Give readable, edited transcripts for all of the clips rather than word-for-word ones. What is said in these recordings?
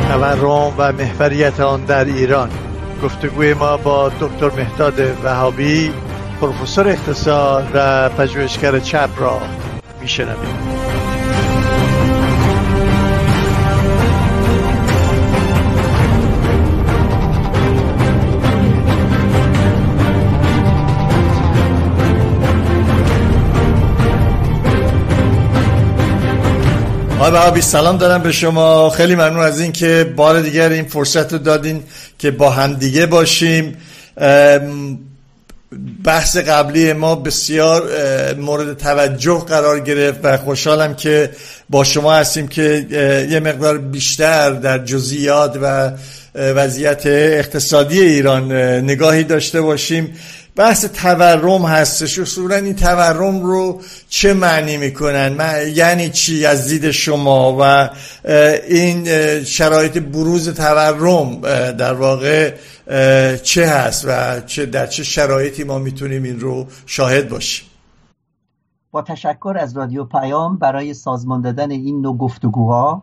تورم و محوریت آن در ایران. گفتگوی ما با دکتر مهداد وهابی، پروفسور اقتصاد و پژوهشگر چپ را میشنوید. آقای وهابی سلام دارم به شما. خیلی ممنون از این که بار دیگر این فرصت رو دادین که با هم دیگه باشیم. بحث قبلی ما بسیار مورد توجه قرار گرفت و خوشحالم که با شما هستیم که یه مقدار بیشتر در جزئیات و وضعیت اقتصادی ایران نگاهی داشته باشیم. بحث تورم هستش. اصولا این تورم رو چه معنی میکنن؟ یعنی چی از دید شما؟ و این شرایط بروز تورم در واقع چه هست و در چه شرایطی ما میتونیم این رو شاهد باشیم؟ با تشکر از رادیو پیام برای سازمان دادن این نوع گفتگوها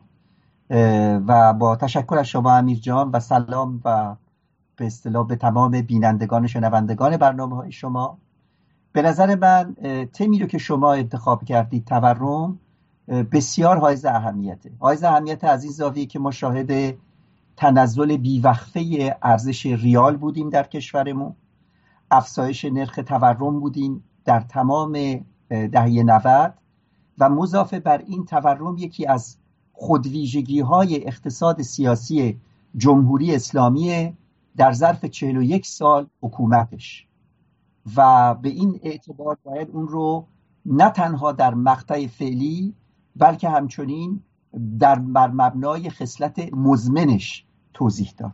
و با تشکر از شما امیر جان و سلام و به اصطلاح به تمام بینندگان و شنوندگان برنامه‌های شما. به نظر من تمی رو که شما انتخاب کردید، تورم، بسیار حائز اهمیته. حائز اهمیت از این زاویه که ما شاهد تنزل بیوقفه ارزش ریال بودیم در کشورمون، افزایش نرخ تورم بودیم در تمام دهه 90 و مضافه بر این تورم یکی از خودویژگی‌های اقتصاد سیاسی جمهوری اسلامی در ظرف 41 سال حکومتش و به این اعتبار باید اون رو نه تنها در مقطع فعلی بلکه همچنین در مبنای خصلت مزمنش توضیح داد.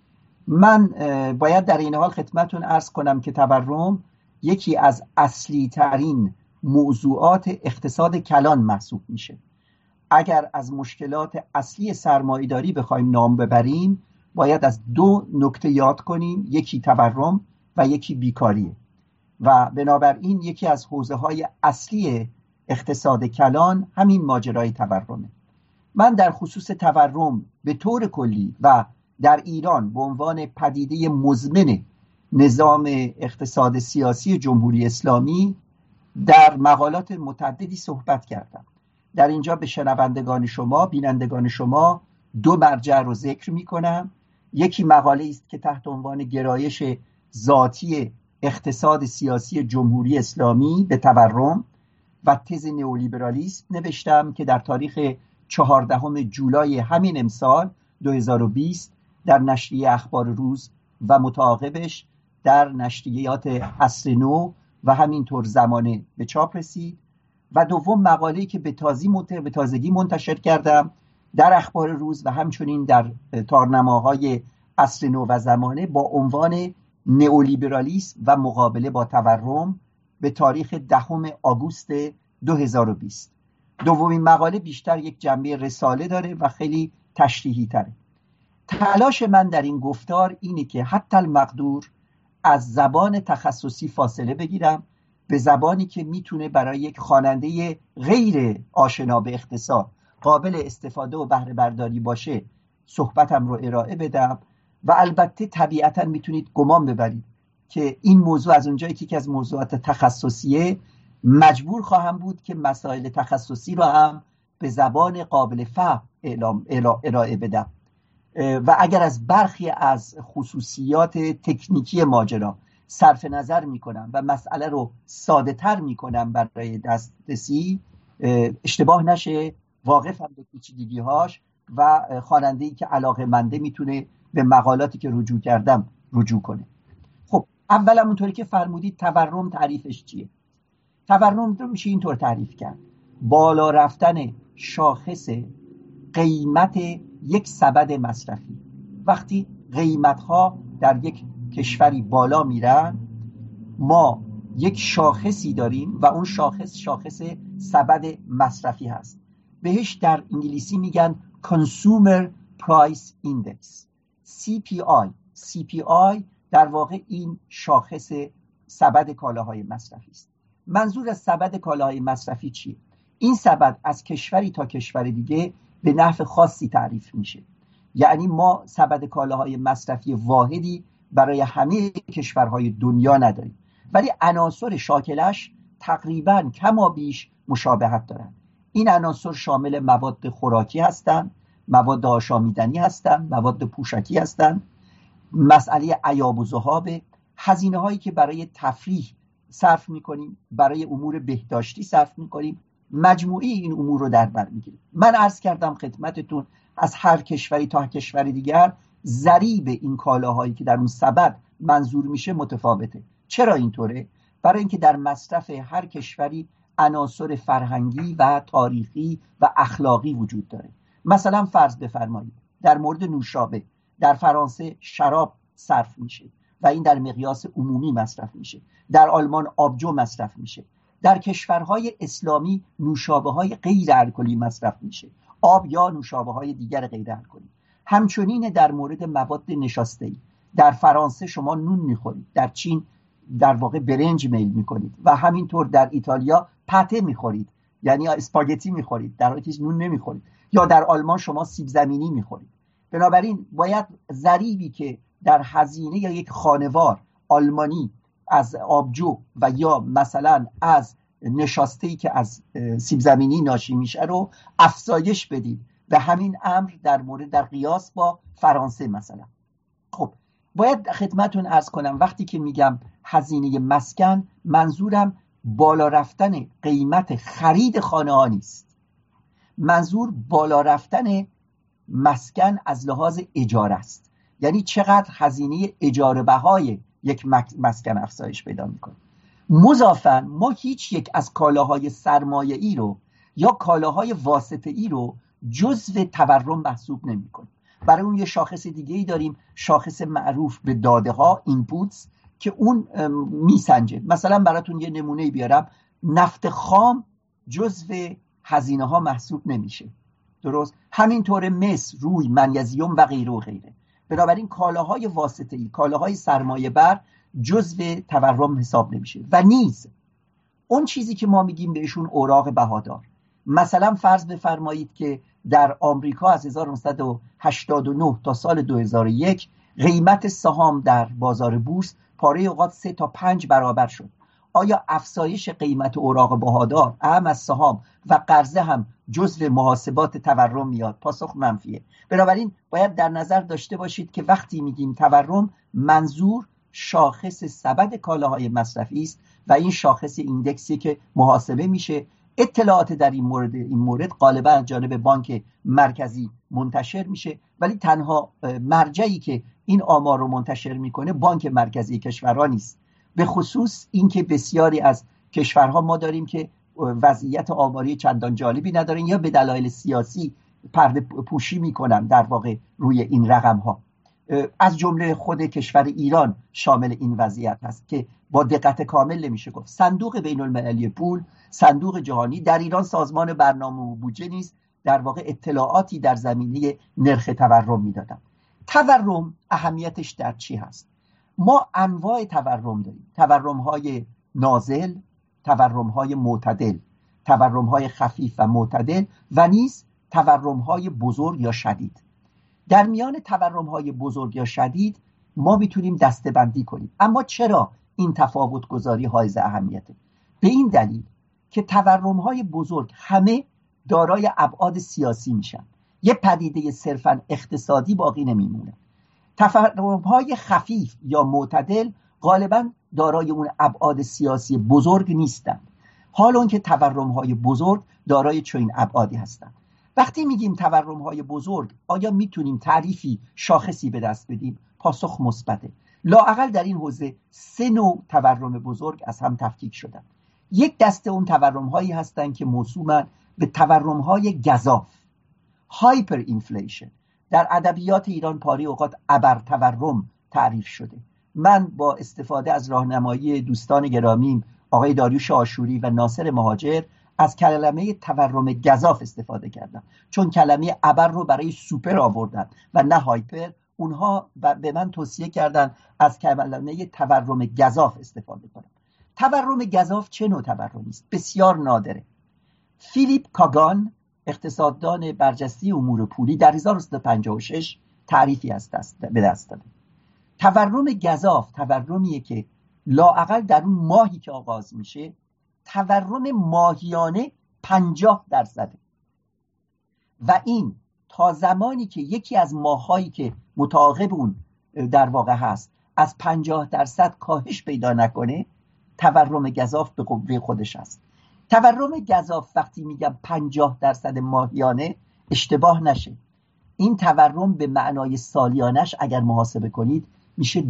من باید در این حال خدمتتون عرض کنم که تورم یکی از اصلی ترین موضوعات اقتصاد کلان محسوب میشه. اگر از مشکلات اصلی سرمایه‌داری بخوایم نام ببریم باید از دو نکته یاد کنیم، یکی تورم و یکی بیکاریه و بنابراین یکی از حوزه‌های اصلی اقتصاد کلان همین ماجرای تورمه. من در خصوص تورم به طور کلی و در ایران به عنوان پدیده مزمن نظام اقتصاد سیاسی جمهوری اسلامی در مقالات متعددی صحبت کردم. در اینجا به شنوندگان شما، بینندگان شما دو مرجع رو ذکر می‌کنم. یکی مقاله است که تحت عنوان گرایش ذاتی اقتصاد سیاسی جمهوری اسلامی به تورم و تز نئولیبرالیسم نوشتم که در تاریخ 14 جولای همین امسال 2020 در نشریه اخبار روز و متعاقبش در نشریات عصر نو و همینطور زمانه به چاپ رسید. و دوم مقاله‌ای که به تازگی منتشر کردم در اخبار روز و همچنین در تارنماهای عصر نو و زمانه با عنوان نئولیبرالیسم و مقابله با تورم به تاریخ 10 آگوست 2020. دومین مقاله بیشتر یک جنبه رساله داره و خیلی تشریحی تره. تلاش من در این گفتار اینه که حتی المقدور از زبان تخصصی فاصله بگیرم به زبانی که میتونه برای یک خواننده غیر آشنا به اقتصاد قابل استفاده و بهره برداری باشه صحبتم رو ارائه بدم و البته طبیعتا میتونید گمان ببرید که این موضوع از اونجایی که یکی از موضوعات تخصصیه مجبور خواهم بود که مسائل تخصصی رو هم به زبان قابل فهم ارائه بدم و اگر از برخی از خصوصیات تکنیکی ماجرا صرف نظر میکنم و مسئله رو ساده تر میکنم برای دسترسی، اشتباه نشه، واقفم به پیچیدگی‌هاش و خواننده‌ای که علاقه‌منده میتونه به مقالاتی که رجوع کردم رجوع کنه. خب اولا اونطوری که فرمودید تورم تعریفش چیه؟ تورم رو میشه اینطور تعریف کرد: بالا رفتن شاخص قیمت یک سبد مصرفی. وقتی قیمت‌ها در یک کشوری بالا میرن ما یک شاخصی داریم و اون شاخص سبد مصرفی هست. بهش در انگلیسی میگن Consumer Price Index CPI در واقع این شاخص سبد کالاهای مصرفی است. منظور از سبد کالاهای مصرفی چیه؟ این سبد از کشوری تا کشور دیگه به نحو خاصی تعریف میشه. یعنی ما سبد کالاهای مصرفی واحدی برای همه کشورهای دنیا نداریم، ولی عناصر شاکلش تقریبا کما بیش مشابهت دارند. این عناصر شامل مواد خوراکی هستند، مواد آشامیدنی هستند، مواد پوشکی هستند، مسئله عیاب و ذهاب، هزینه هایی که برای تفریح صرف میکنیم، برای امور بهداشتی صرف میکنیم، مجموعی این امور رو در بر میگیریم. من عرض کردم خدمتتون از هر کشوری تا کشور دیگر ضریب این کالاهایی که در اون سبد منظور میشه متفاوته. چرا اینطوره؟ برای اینکه در مصرف هر کشوری عناصر فرهنگی و تاریخی و اخلاقی وجود داره. مثلا فرض بفرمایید در مورد نوشابه در فرانسه شراب صرف میشه و این در مقیاس عمومی مصرف میشه. در آلمان آبجو مصرف میشه. در کشورهای اسلامی نوشابه های غیر الکلی مصرف میشه، آب یا نوشابه های دیگر غیر الکلی. همچنین در مورد مواد نشاسته‌ای در فرانسه شما نون میخورید، در چین در واقع برنج میل میکنید و همینطور در ایتالیا پته میخورید، یعنی اسپاگتی میخورید در حالی که نون نمیخورید، یا در آلمان شما سیب زمینی میخورید. بنابراین باید ضریبی که در هزینه یا یک خانوار آلمانی از آبجو و یا مثلا از نشاسته‌ای که از سیب زمینی ناشی میشه رو افزایش بدید. به همین امر در قیاس با فرانسه مثلا. خب باید خدمتون عرض کنم وقتی که میگم هزینه مسکن، منظورم بالا رفتن قیمت خرید خانه ها نیست. منظور بالا رفتن مسکن از لحاظ اجاره است. یعنی چقدر هزینه اجاره بهای یک مسکن افزایش پیدا میکنه. مضافاً ما هیچ یک از کالاهای سرمایه‌ای رو یا کالاهای واسطه‌ای رو جزو تورم محسوب نمی‌کنیم. برای اون یه شاخص دیگه‌ای داریم، شاخص معروف به داده ها اینپوتس، که اون میسنجه. مثلا براتون یه نمونه بیارم، نفت خام جزو هزینه ها محسوب نمیشه، درست؟ همینطور مس، روی، منیزیم و غیره و غیره. بنابراین کالاهای واسطه‌ای، کالاهای سرمایه بر جزو تورم حساب نمیشه. و نیز اون چیزی که ما میگیم بهشون اوراق بهادار، مثلا فرض بفرمایید که در آمریکا از 1989 تا سال 2001 قیمت سهام در بازار بورس پاره اوقات 3 تا 5 برابر شد. آیا افزایش قیمت اوراق بهادار اهم از سهام و قرضه هم جزو محاسبات تورم میاد؟ پاسخ منفیه. بنابراین باید در نظر داشته باشید که وقتی میگیم تورم، منظور شاخص سبد کالاهای مصرفی است و این شاخص ایندکسی که محاسبه میشه. اطلاعات در این مورد غالبا از جانب بانک مرکزی منتشر میشه، ولی تنها مرجعی که این آمار رو منتشر میکنه بانک مرکزی کشورها نیست. به خصوص اینکه بسیاری از کشورها ما داریم که وضعیت آماری چندان جالبی ندارن یا به دلایل سیاسی پرده پوشی میکنن در واقع روی این رقم ها. از جمله خود کشور ایران شامل این وضعیت هست که با دقت کامل نمیشه گفت. صندوق بین المللی پول، صندوق جهانی، در ایران سازمان برنامه و بودجه نیز در واقع اطلاعاتی در زمینه نرخ تورم میدادن. تورم اهمیتش در چی هست؟ ما انواع تورم داریم: تورم‌های نازل، تورم‌های معتدل، تورم‌های خفیف و معتدل و نیز تورم‌های بزرگ یا شدید. در میان تورم‌های بزرگ یا شدید ما میتونیم دسته‌بندی کنیم. اما چرا این تفاوت گذاری حائز اهمیته؟ به این دلیل که تورم‌های بزرگ همه دارای ابعاد سیاسی میشن، یه پدیده صرفاً اقتصادی باقی نمیمونه. تورم‌های خفیف یا معتدل غالباً دارای اون ابعاد سیاسی بزرگ نیستند، حال اون که تورم‌های بزرگ دارای چنین ابعادی هستند. وقتی میگیم تورم‌های بزرگ، آیا میتونیم تعریفی شاخصی به دست بدیم؟ پاسخ مثبته. لااقل در این حوزه 3 نوع تورم بزرگ از هم تفکیک شدن. یک دسته اون تورم‌هایی هستند که موسومن به تورم‌های گزاف، هایپر اینفلیشن. در ادبیات ایران پاره اوقات ابر تورم تعریف شده. من با استفاده از راهنمایی دوستان گرامیم آقای داریوش آشوری و ناصر مهاجر از کلمه تورم گزاف استفاده کردم، چون کلمه ابر رو برای سوپر آوردن و نه هایپر. اونها به من توصیه کردن از کلمه تورم گزاف استفاده کنم. تورم گزاف چه نوع تورمی است؟ بسیار نادره. فیلیپ کاگان، اقتصاددان برجسته امور پولی، در 1956 تعریفی به دست داده. تورم گزاف تورمیه که لااقل در اون ماهی که آغاز میشه تورم ماهیانه 50%، و این تا زمانی که یکی از ماهایی که متعاقب اون در واقع هست از 50% کاهش پیدا نکنه، تورم گزاف به قوه خودش هست. تورم گزاف وقتی میگم 50% ماهیانه اشتباه نشه، این تورم به معنای سالیانش اگر محاسبه کنید میشه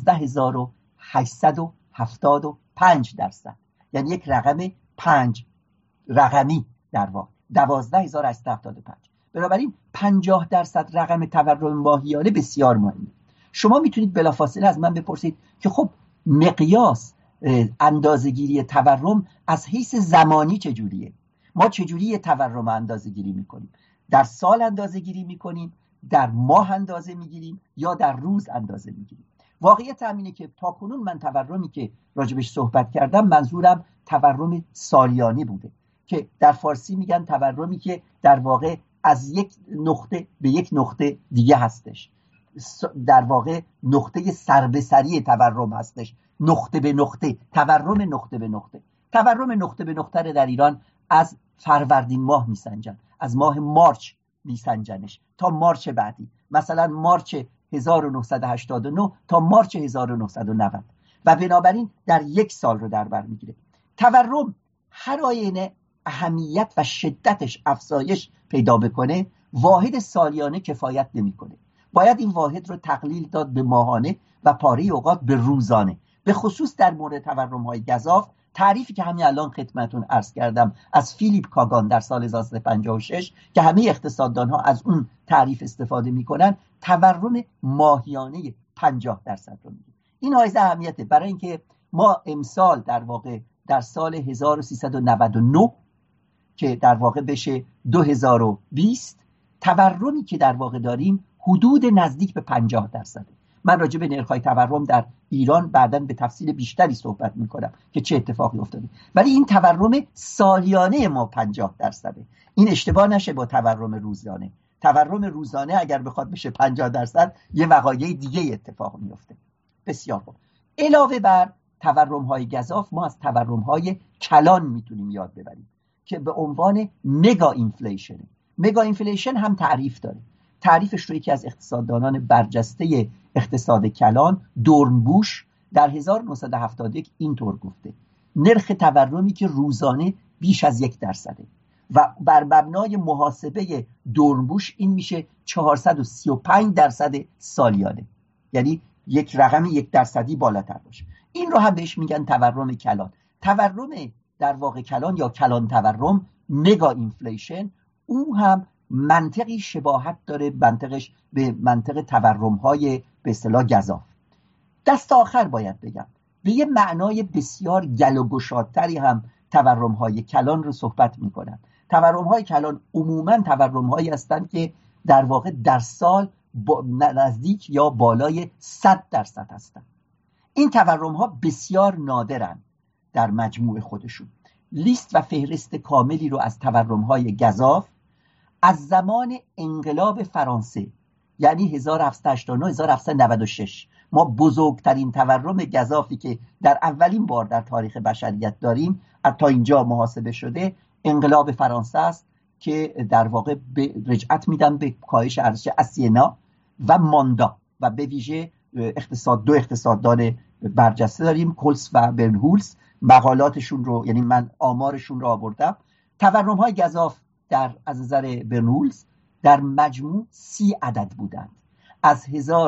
12875%، یعنی یک رقم 5 رقمی در واقع 12875. بنابراین 50% رقم تورم ماهیانه بسیار مهمه. شما میتونید بلافاصله از من بپرسید که خب مقیاس اندازه‌گیری تورم از حیث زمانی چجوریه؟ ما چجوری تورم اندازه‌گیری میکنیم؟ در سال اندازه‌گیری میکنیم، در ماه اندازه میگیریم یا در روز اندازه میگیریم؟ واقعیت اینه که تاکنون من تورمی که راجبش صحبت کردم منظورم تورم سالیانی بوده که در فارسی میگن تورمی که در واقع از یک نقطه به یک نقطه دیگه هستش، در واقع نقطه سربسری تورم هستش، نقطه به نقطه، تورم نقطه به نقطه. تورم نقطه به نقطه رو در ایران از فروردین ماه میسنجن، از ماه مارچ میسنجنش تا مارچ بعدی، مثلا مارچ 1989 تا مارچ 1990، و بنابراین در یک سال رو در بر میگیره. تورم هر آینه اهمیت و شدتش افزایش پیدا بکنه، واحد سالیانه کفایت نمیکنه، باید این واحد رو تقلیل داد به ماهانه و پاره اوقات به روزانه. به خصوص در مورد تورم‌های گزاف، تعریفی که همین الان خدمتتون عرض کردم از فیلیپ کاگان در سال 1956 که همه اقتصاددان‌ها از اون تعریف استفاده میکنن، تورم ماهیانه 50% رو میگه. این حائز اهمیته برای اینکه ما امسال در واقع در سال 1399 که در واقع بشه 2020 تورمی که در واقع داریم حدود نزدیک به 50%. من راجع به نرخ‌های تورم در ایران بعداً به تفصیل بیشتری صحبت میکنم که چه اتفاقی افتاده، ولی این تورم سالیانه ما 50%. این اشتباه نشه با تورم روزانه. تورم روزانه اگر بخواد بشه 50% یه وقایع دیگه اتفاق میفته. بسیار خوب. علاوه بر تورم‌های گزاف ما از تورم‌های کلان میتونیم یاد ببریم که به عنوان مگا اینفلیشن. مگا اینفلیشن هم تعریف داره. تعریفش رو یکی از اقتصاددانان برجسته اقتصاد کلان، دورنبوش، در 1971 اینطور گفته: نرخ تورمی که روزانه بیش از 1% و بر مبنای محاسبه دورنبوش این میشه 435% سالیانه، یعنی یک رقم 1% بالاتر باشه. این رو هم بهش میگن تورم کلان. تورم در واقع کلان یا کلان تورم، مگا اینفلیشن، او هم منطقی شباهت داره منطقش به منطق تورم‌های به اصطلاح گزاف. دست آخر باید بگم به یه معنای بسیار گل و گشادتری هم تورم‌های کلان رو صحبت می‌کنن. تورم‌های کلان عموماً تورم‌هایی هستند که در واقع در سال نزدیک یا بالای 100% هستند. این تورم‌ها بسیار نادرن در مجموع خودشون. لیست و فهرست کاملی رو از تورم‌های گزاف از زمان انقلاب فرانسه، یعنی 1789-1796، ما بزرگترین تورم گزافی که در اولین بار در تاریخ بشریت داریم تا اینجا محاسبه شده، انقلاب فرانسه است که در واقع رجعت میدن به کاهش ارزش اسینا و ماندا، و به ویژه دو اقتصاددان برجسته داریم، کولس و برنهولز، مقالاتشون رو، یعنی من آمارشون رو آوردم. تورم‌های گزاف از نظر برنهولز در مجموع 30 عدد بودند از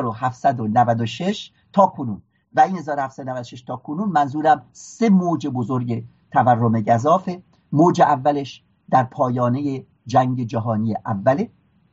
1796 تا کنون، و این 1796 تا کنون منظورم 3 موج بزرگ تورم گزافه. موج اولش در پایانه جنگ جهانی اوله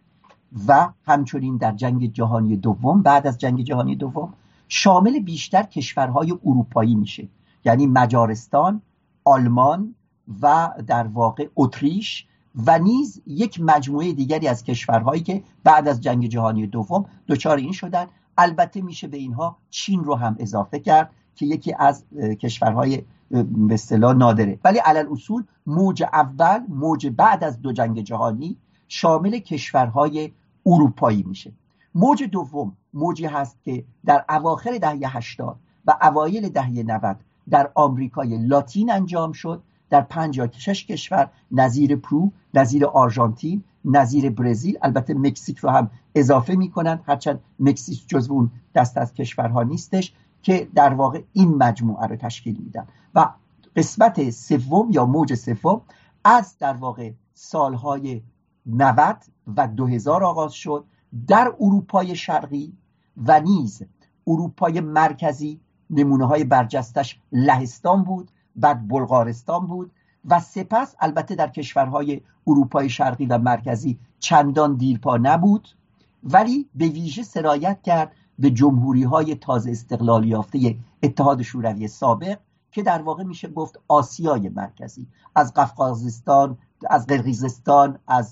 و همچنین در جنگ جهانی دوم. بعد از جنگ جهانی دوم شامل بیشتر کشورهای اروپایی میشه، یعنی مجارستان، آلمان و در واقع اتریش و نیز یک مجموعه دیگری از کشورهایی که بعد از جنگ جهانی دوم دچار این شدن. البته میشه به اینها چین رو هم اضافه کرد که یکی از کشورهای به اصطلاح نادره، ولی علل اصول موج اول، موج بعد از دو جنگ جهانی، شامل کشورهای اروپایی میشه. موج دوم موجی هست که در اواخر دهه 80 و اوایل دهه 90 در آمریکای لاتین انجام شد، در 5 یا 6 کشور، نظیر پرو، نظیر آرژانتین، نظیر برزیل، البته مکزیک رو هم اضافه میکنن هرچند مکزیک جزو اون دست از کشورها نیستش، که در واقع این مجموعه رو تشکیل میدن. و قسمت سوم یا موج سوم از در واقع سالهای 90 و 2000 آغاز شد در اروپای شرقی و نیز اروپای مرکزی. نمونه های برجستش لهستان بود، بعد بلغارستان بود و سپس البته در کشورهای اروپای شرقی و مرکزی چندان دیرپا نبود، ولی به ویژه سرایت کرد به جمهوری های تازه استقلال یافته اتحاد شوروی سابق که در واقع میشه گفت آسیای مرکزی، از قفقازستان، از قرقیزستان، از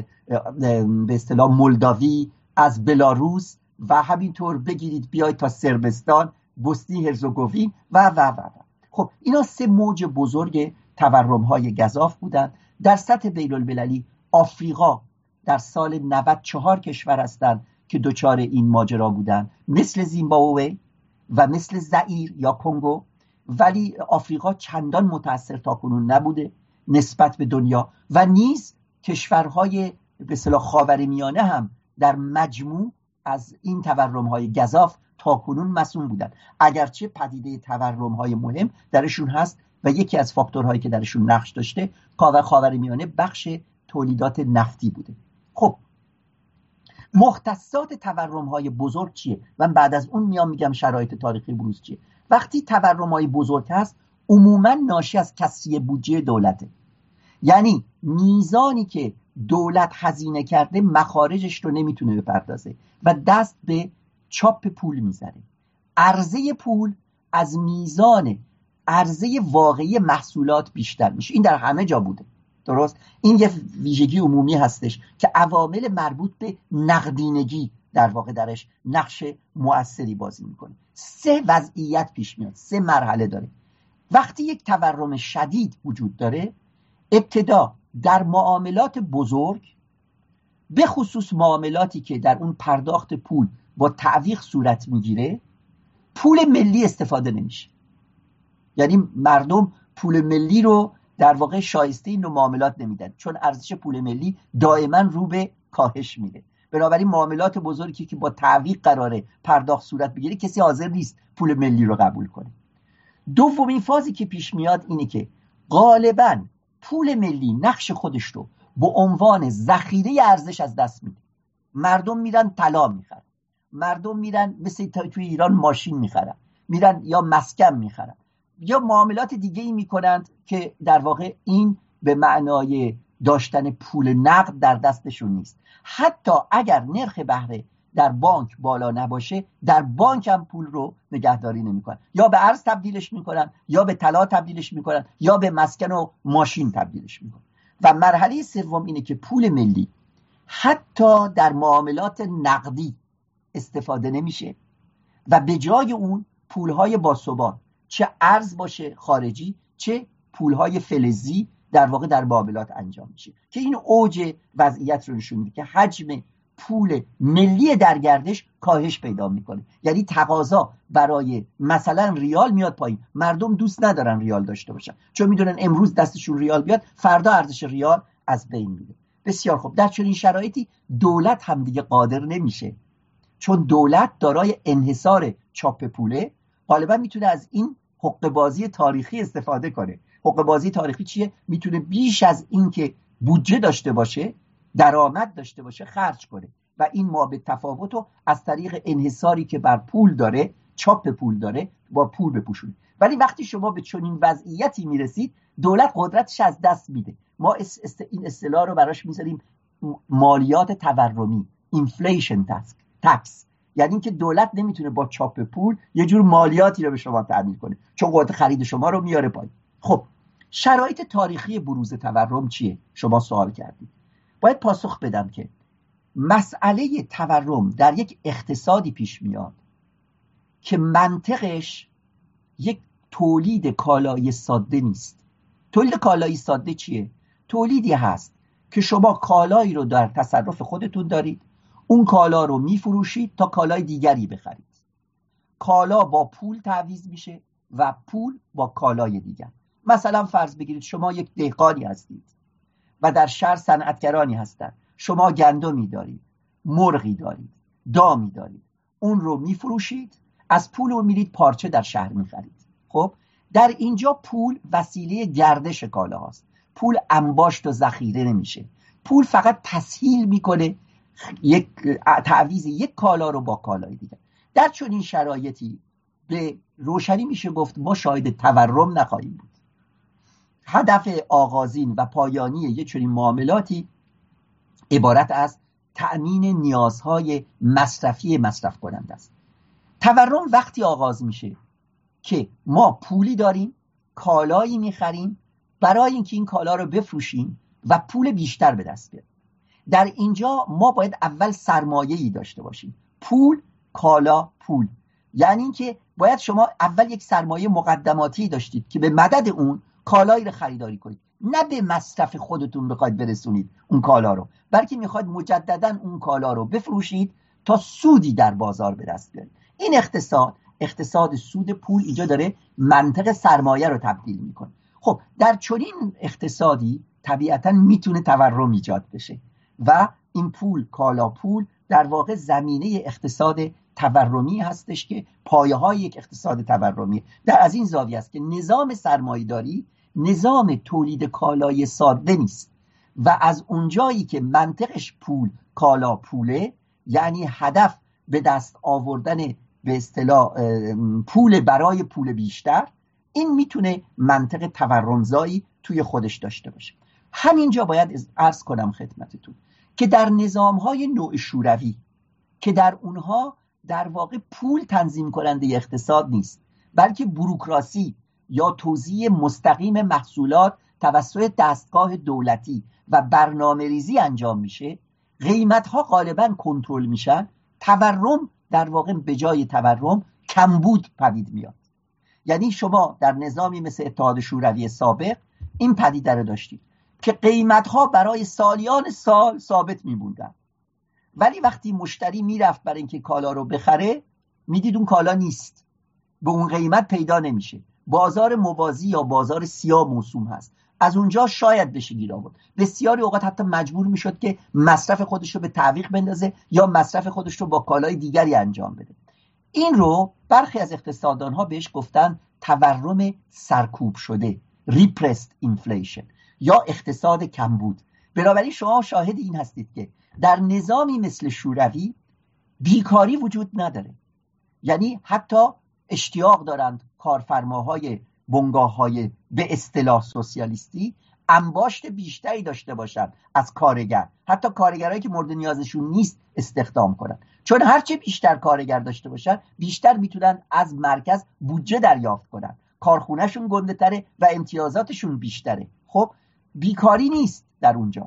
به اصطلاح مولداوی، از بلاروس و همینطور بگیرید بیاید تا صربستان، بوسنی هرزگوین و. خب اینا 3 موج بزرگ تورم‌های گزاف بودند. در سطح بین‌المللی آفریقا در سال 94 کشور هستند که دچار این ماجرا بودند، مثل زیمبابوه و مثل زائیر یا کنگو، ولی آفریقا چندان متأثر تاکنون نبوده نسبت به دنیا و نیز کشورهای به اصطلاح خاورمیانه هم در مجموع از این تورم‌های گزاف تاکنون مسئول بودن، اگرچه پدیده تورم‌های مهم درشون هست و یکی از فاکتورهایی که درشون نقش داشته خاورمیانه بخش تولیدات نفتی بوده. خب مختصات تورم‌های بزرگ چیه؟ من بعد از اون میام میگم شرایط تاریخی بروز چیه. وقتی تورم‌های بزرگ هست عموماً ناشی از کسری بودجه دولته، یعنی میزانی که دولت هزینه کرده مخارجش رو نمیتونه بپردازه و دست به چاپ پول میزنه. عرضه پول از میزان عرضه واقعی محصولات بیشتر میشه. این در همه جا بوده، درست؟ این یه ویژگی عمومی هستش که عوامل مربوط به نقدینگی در واقع درش نقش مؤثری بازی میکنه. 3 وضعیت پیش میاد، 3 مرحله داره. وقتی یک تورم شدید وجود داره، ابتدا در معاملات بزرگ، به خصوص معاملاتی که در اون پرداخت پول با تعویق صورت میگیره، پول ملی استفاده نمیشه. یعنی مردم پول ملی رو در واقع شایسته این معاملات نمیدن، چون ارزش پول ملی دائما رو به کاهش میره. بنابراین معاملات بزرگی که با تعویق قراره پرداخت صورت بگیره کسی حاضر نیست پول ملی رو قبول کنه. دومین فازی که پیش میاد اینه که غالباً پول ملی نقش خودش رو به عنوان ذخیره ارزش از دست میده. مردم میرن طلا میخرن، مردم میرن مثل توی ایران ماشین میخرن، میرن یا مسکن میخرن یا معاملات دیگه ای میکنند که در واقع این به معنای داشتن پول نقد در دستشون نیست. حتی اگر نرخ بهره در بانک بالا نباشه، در بانک هم پول رو نگهداری نمیکنن، یا به ارز تبدیلش میکنن، یا به طلا تبدیلش میکنن، یا به مسکن و ماشین تبدیلش میکنن. و مرحله سوم اینه که پول ملی حتی در معاملات نقدی استفاده نمیشه و به جای اون پولهای باثبات، چه ارز باشه خارجی چه پولهای فلزی، در واقع در معاملات انجام میشه، که این اوج وضعیت رو نشون میده که حجم پول ملی در گردش کاهش پیدا میکنه. یعنی تقاضا برای مثلا ریال میاد پایین. مردم دوست ندارن ریال داشته باشن، چون میدونن امروز دستشون ریال بیاد فردا ارزش ریال از بین میره. بسیار خوب، در چنین شرایطی دولت هم دیگه قادر نمیشه، چون دولت دارای انحصار چاپ پوله، غالبا میتونه از این حقه بازی تاریخی استفاده کنه. حقه بازی تاریخی چیه؟ میتونه بیش از این که بودجه داشته باشه، درآمد داشته باشه، خرج کنه و این مابع تفاوت رو از طریق انحصاری که بر پول داره، چاپ پول داره، با پول بپوشونه. ولی وقتی شما به چنین وضعیتی میرسید، دولت قدرتش از دست میده. ما این اصطلاح رو براش میذاریم مالیات تورمی، اینفلیشن تکس. یعنی اینکه دولت نمیتونه با چاپ پول یه جور مالیاتی رو به شما تأمین کنه، چون قدرت خرید شما رو میاره پایین. خب شرایط تاریخی بروز تورم چیه؟ شما سوال کردید. باید پاسخ بدم که مسئله تورم در یک اقتصادی پیش میاد که منطقش یک تولید کالای ساده نیست. تولید کالای ساده چیه؟ تولیدی هست که شما کالایی رو در تصرف خودتون دارید، اون کالا رو میفروشید تا کالای دیگری بخرید. کالا با پول تعویض میشه و پول با کالای دیگر. مثلا فرض بگیرید شما یک دهقانی هستید و در شهر صنعتگرانی هستند. شما گندمی دارید، مرغی دارید، دامی دارید. اون رو میفروشید، از پول رو میرید پارچه در شهر میخرید. خب در اینجا پول وسیله گردش کالا هست. پول انباشت و ذخیره نمیشه. پول فقط تسهیل میکنه یک تعویض یک کالا رو با کالای دیگر. در چنین شرایطی به روشنی میشه گفت ما شاهد تورم نخواهیم بود. هدف آغازین و پایانی یک چنین معاملاتی عبارت از تأمین نیازهای مصرفی مصرف کننده است. تورم وقتی آغاز میشه که ما پولی داریم، کالایی میخریم برای اینکه این کالا رو بفروشیم و پول بیشتر به دست بیاریم. در اینجا ما باید اول سرمایه‌ای داشته باشیم. پول، کالا، پول. یعنی اینکه باید شما اول یک سرمایه مقدماتی داشتید که به مدد اون کالایی رو خریداری کنید. نه به مصرف خودتون بخواید برسونید اون کالا رو، بلکه میخواید مجددا اون کالا رو بفروشید تا سودی در بازار به دست بیارید. این اقتصاد سود پول اینجا داره منطق سرمایه رو تبدیل میکنه. خب در چنین اقتصادی طبیعتا میتونه تورم ایجاد بشه و این پول، کالا، پول در واقع زمینه اقتصاد تورمی هستش که پایه های یک اقتصاد تورمی از این زاویه است که نظام سرمایه‌داری نظام تولید کالای ساده نیست و از اونجایی که منطقش پول، کالا، پوله، یعنی هدف به دست آوردن به اصطلاح پول برای پول بیشتر، این میتونه منطق تورمزایی توی خودش داشته باشه. همینجا باید عرض کنم خدمتتون که در نظام‌های نوع شوروی که در اونها در واقع پول تنظیم کننده اقتصاد نیست، بلکه بوروکراسی یا توزیع مستقیم محصولات توسط دستگاه دولتی و برنامه ریزی انجام میشه، قیمت‌ها غالباً کنترل میشن. تورم در واقع به جای تورم کمبود پدید میاد. یعنی شما در نظامی مثل اتحاد شوروی سابق این پدیده رو داشتید که قیمت‌ها برای سالیان سال ثابت می‌موندن، ولی وقتی مشتری میرفت برای اینکه کالا رو بخره میدید اون کالا نیست، به اون قیمت پیدا نمیشه. بازار موازی یا بازار سیاه موسوم هست، از اونجا شاید بشه گیر آورد. بسیاری اوقات حتی مجبور میشد که مصرف خودش رو به تعویق بندازه یا مصرف خودش رو با کالای دیگری انجام بده. این رو برخی از اقتصاددان ها بهش گفتن تورم سرکوب شده، repressed inflation یا اقتصاد کمبود. بنابراین شما شاهد این هستید که در نظامی مثل شوروی بیکاری وجود نداره. یعنی حتی اشتیاق دارند کارفرماهای بنگاه‌های به اصطلاح سوسیالیستی انباشت بیشتری داشته باشند از کارگر، حتی کارگرایی که مورد نیازشون نیست استخدام کنن، چون هرچه بیشتر کارگر داشته باشن بیشتر میتونن از مرکز بودجه دریافت کنن، کارخونهشون گنده تره و امتیازاتشون بیشتره. خب بیکاری نیست در اونجا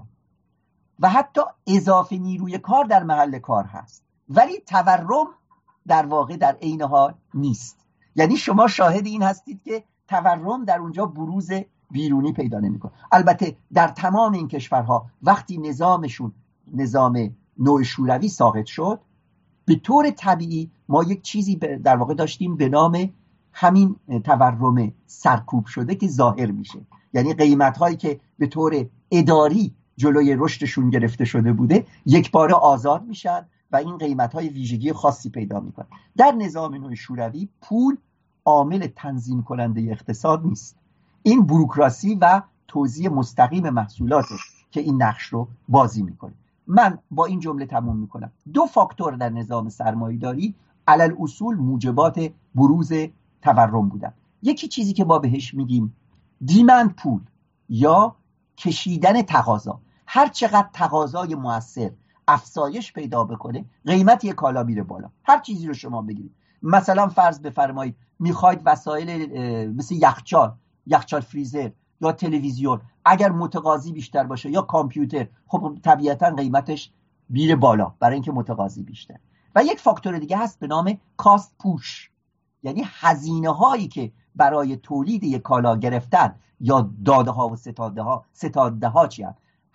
و حتی اضافه نیروی کار در محل کار هست، ولی تورم در واقع در عین حال نیست. یعنی شما شاهد این هستید که تورم در اونجا بروز بیرونی پیدا نمیکنه. البته در تمام این کشورها وقتی نظامشون نظام نوع شوروی ساقط شد، به طور طبیعی ما یک چیزی در واقع داشتیم به نام همین تورم سرکوب شده که ظاهر میشه. یعنی قیمت هایی که به طور اداری جلوی رشدشون گرفته شده بوده یک باره آزاد میشن و این قیمت های ویژگی خاصی پیدا میکنن. در نظام نوع شوروی پول عامل تنظیم کننده اقتصاد نیست، این بوروکراسی و توزیع مستقیم محصولاتش که این نقش رو بازی میکنه. من با این جمله تموم میکنم. دو فاکتور در نظام سرمایه‌داری علل اصول موجبات بروز تورم بودن. یکی چیزی که ما بهش میگیم دیمند پول یا کشیدن تقاضا. هر چقدر تقاضای مؤثر افزایش پیدا بکنه قیمت یک کالا میره بالا. هر چیزی رو شما بگیرید، مثلا فرض بفرمایید میخواید وسایل مثل یخچال فریزر یا تلویزیون اگر متقاضی بیشتر باشه یا کامپیوتر، خب طبیعتا قیمتش میره بالا برای اینکه متقاضی بیشتر. و یک فاکتور دیگه هست به نام کاست پوش، یعنی هزینه هایی که برای تولید یک کالا گرفتن یا داده ها و ستاده ها چی هست؟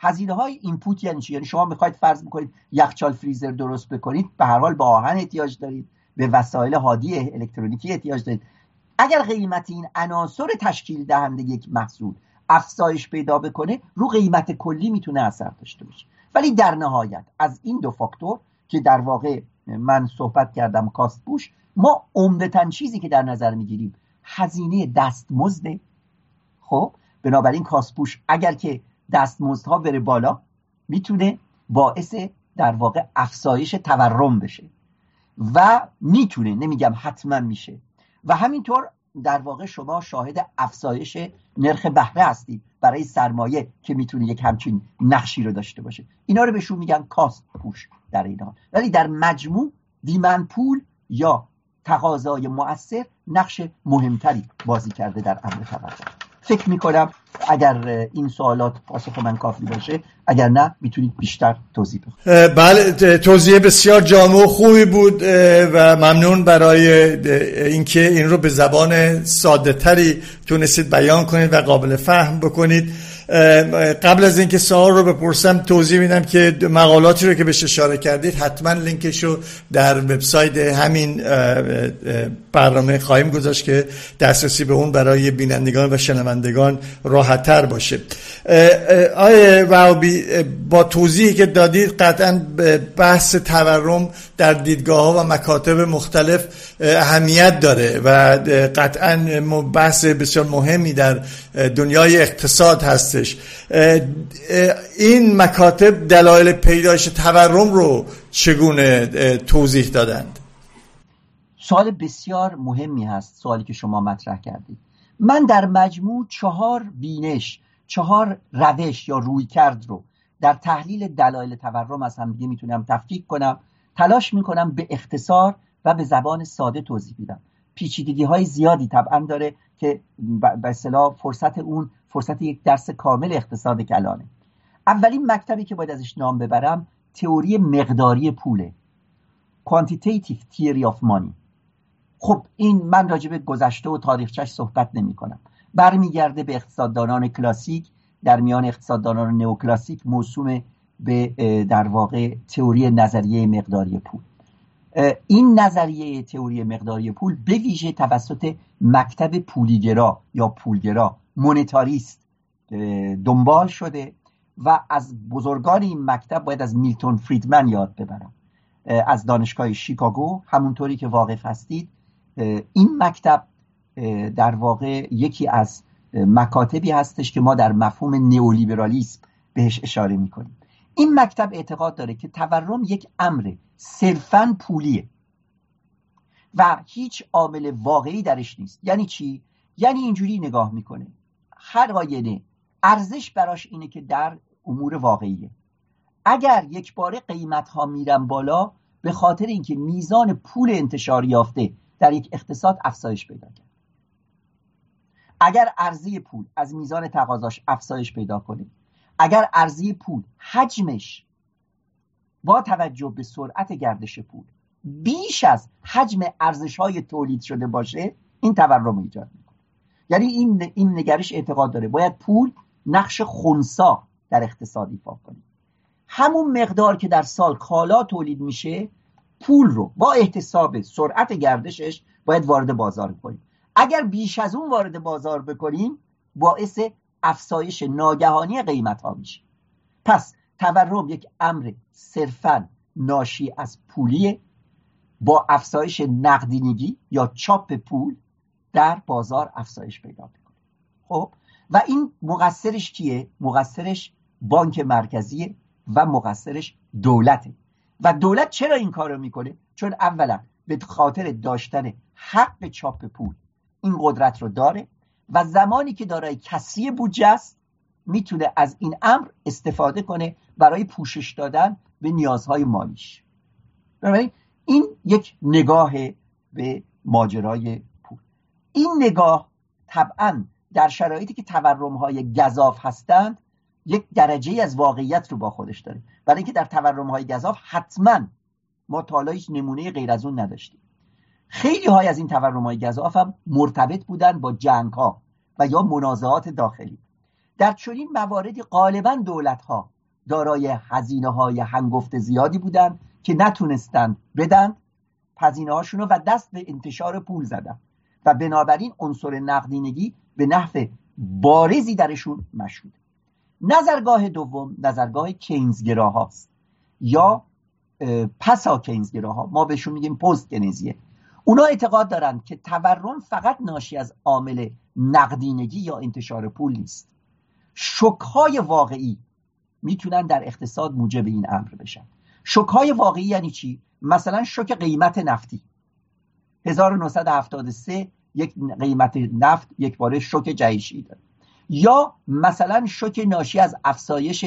هزینه های اینپوت یعنی چی؟ یعنی شما میخواید فرض بکنید یخچال فریزر درست بکنید، به هر حال به آهن احتیاج دارید، به وسایل هادی الکترونیکی احتیاج دارید. اگر قیمت این عناصر تشکیل دهنده یک محصول افزایش پیدا بکنه، رو قیمت کلی میتونه اثر داشته باشه. ولی در نهایت از این دو فاکتور که در واقع من صحبت کردم کاست پوش، ما عمدتاً چیزی که در نظر میگیریم هزینه دستمزد. خب بنابراین کاست پوش اگر که دستمزدها بره بالا میتونه باعث در واقع افزایش تورم بشه و میتونه، نمیگم حتما میشه، و همینطور در واقع شما شاهد افزایش نرخ بهره هستید برای سرمایه که میتونه یک همچین نقشی رو داشته باشه. اینا رو بهشون میگن کاست پوش در این حال. ولی در مجموع دیمند پول یا تقاضای مؤثر نقش مهمتری بازی کرده در امر تورم. فکر میکنم اگر این سوالات پاسخ من کافی باشه، اگر نه میتونید بیشتر توضیح بدید. بله، توضیح بسیار جامع و خوبی بود و ممنون برای اینکه این رو به زبان ساده تری تونستید بیان کنید و قابل فهم بکنید. قبل از اینکه سوال رو بپرسم توضیح میدم که مقالاتی رو که بهش اشاره کردید حتما لینکش رو در وبسایت همین برنامه خواهیم گذاشت که دسترسی به اون برای بینندگان و شنوندگان راحت تر باشه. آیه وهابی، با توضیحی که دادید قطعا بحث تورم در دیدگاه‌ها و مکاتب مختلف اهمیت داره و قطعا بحث بسیار مهمی در دنیای اقتصاد هستش. این مکاتب دلایل پیدایش تورم رو چگونه توضیح دادند؟ سوال بسیار مهمی هست سوالی که شما مطرح کردید. من در مجموع 4 بینش، 4 روش یا رویکرد رو در تحلیل دلایل تورم از هم دیگه میتونم تفکیک کنم. تلاش میکنم به اختصار و به زبان ساده توضیح بدم. پیچیدگی های زیادی طبعا داره که به اصطلاح فرصت یک درس کامل اقتصاد کلانه. اولین مکتبی که باید ازش نام ببرم تئوری مقداری پوله، Quantitative Theory of Money. خب این من راجع به گذشته و تاریخچه‌اش صحبت نمی کنم. برمیگرده به اقتصاددانان کلاسیک، در میان اقتصاددانان نئوکلاسیک موسوم به در واقع تئوری نظریه مقداری پول. این نظریه تئوری مقداری پول به ویژه توسط مکتب پولیگرا یا پولگرا، مونتاریست دنبال شده و از بزرگان این مکتب باید از میلتون فریدمن یاد ببرم از دانشگاه شیکاگو. همونطوری که واقف هستید این مکتب در واقع یکی از مکاتبی هستش که ما در مفهوم نئولیبرالیسم بهش اشاره میکنیم. این مکتب اعتقاد داره که تورم یک امر صرفاً پولیه و هیچ عامل واقعی درش نیست. یعنی چی؟ یعنی اینجوری نگاه میکنه هر آینه ارزش براش اینه که در امور واقعیه. اگر یک باره قیمت ها میرن بالا به خاطر اینکه میزان پول انتشار یافته در یک اقتصاد افزایش پیدا کرد. اگر عرضه پول از میزان تقاضاش افزایش پیدا کنه، اگر عرضه پول حجمش با توجه به سرعت گردش پول بیش از حجم ارزش‌های تولید شده باشه، این تورم ایجاد میکنه. یعنی این نگرش اعتقاد داره باید پول نقش خنثی در اقتصاد ایفا کنه. همون مقدار که در سال کالا تولید میشه، پول رو با احتساب سرعت گردشش باید وارد بازار کنیم. اگر بیش از اون وارد بازار بکنیم باعث افزایش ناگهانی قیمت ها میشه. پس تورم یک امر صرفاً ناشی از پولیه با افزایش نقدینگی یا چاپ پول در بازار افزایش پیدا میکنه. خب و این مقصرش کیه؟ مقصرش بانک مرکزیه و مقصرش دولته. و دولت چرا این کارو میکنه؟ چون اولا به خاطر داشتن حق چاپ پول این قدرت رو داره و زمانی که دارای کسری بودجه است میتونه از این امر استفاده کنه برای پوشش دادن به نیازهای مالیش. بنابراین این یک نگاه به ماجرای پول. این نگاه طبعا در شرایطی که تورم‌های گزاف هستند یک درجه از واقعیت رو با خودش داره، برای اینکه در تورم‌های گزاف حتما ما تا حالا هیچ نمونه غیر از اون نداشتیم. خیلی های از این تورم‌های گزاف هم مرتبط بودن با جنگ‌ها و یا منازعات داخلی. در چنین مواردی غالبا دولت‌ها دارای هزینه‌های هنگفت زیادی بودن که نتونستند بدن هزینه‌هاشون رو و دست به انتشار پول زدن و بنابراین عنصر نقدینگی به نحو بارزی درشون مشهود. نظرگاه دوم نظرگاه کینزگراهاست یا پسا کینزگراها، ما بهشون میگیم پست کینزیه. اونا اعتقاد دارن که تورم فقط ناشی از عامل نقدینگی یا انتشار پول نیست. شوک‌های واقعی میتونن در اقتصاد موجب این امر بشن. شوک‌های واقعی یعنی چی؟ مثلا شوک قیمت نفتی 1973 یک قیمت نفت یک باره شوک جهشی داره، یا مثلا شوک ناشی از افزایش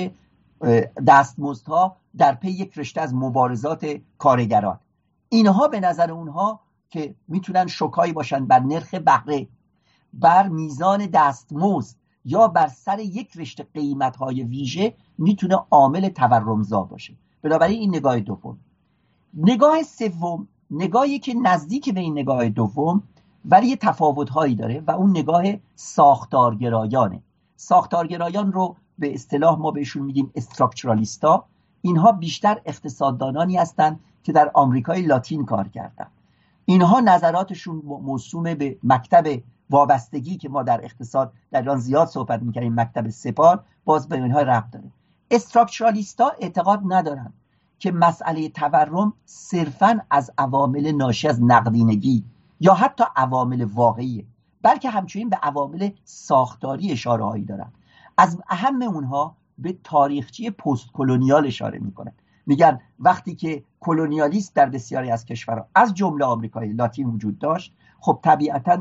دستمزدها در پی یک رشته از مبارزات کارگران. اینها به نظر اونها که میتونن شوکایی باشن بر نرخ بهره، بر میزان دستمزد یا بر سر یک رشته قیمت‌های ویژه، میتونه عامل تورمزا باشه. بنابراین این نگاه دوم. نگاه سوم نگاهی که نزدیک به این نگاه دوم ولی یه تفاوت‌هایی داره و اون نگاه ساختارگرایانه. ساختارگرایان رو به اصطلاح ما بهشون میگیم استراکچرالیستا. اینها بیشتر اقتصاددانانی هستند که در آمریکای لاتین کار کردن. اینها نظراتشون موسوم به مکتب وابستگی که ما در اقتصاد در ایران زیاد صحبت می‌کنیم، مکتب سپار، باز به اینها ربط داره. استراکچرالیستا اعتقاد ندارن که مسئله تورم صرفاً از عوامل ناشی از نقدینگی یا حتی عوامل واقعیه، بلکه همچنین به عوامل ساختاری اشاره هایی دارن. از اهم اونها به تاریخچه پست کلونیال اشاره میکنن. میگن وقتی که کلونیالیست در بسیاری از کشورها از جمله آمریکای لاتین وجود داشت، خب طبیعتاً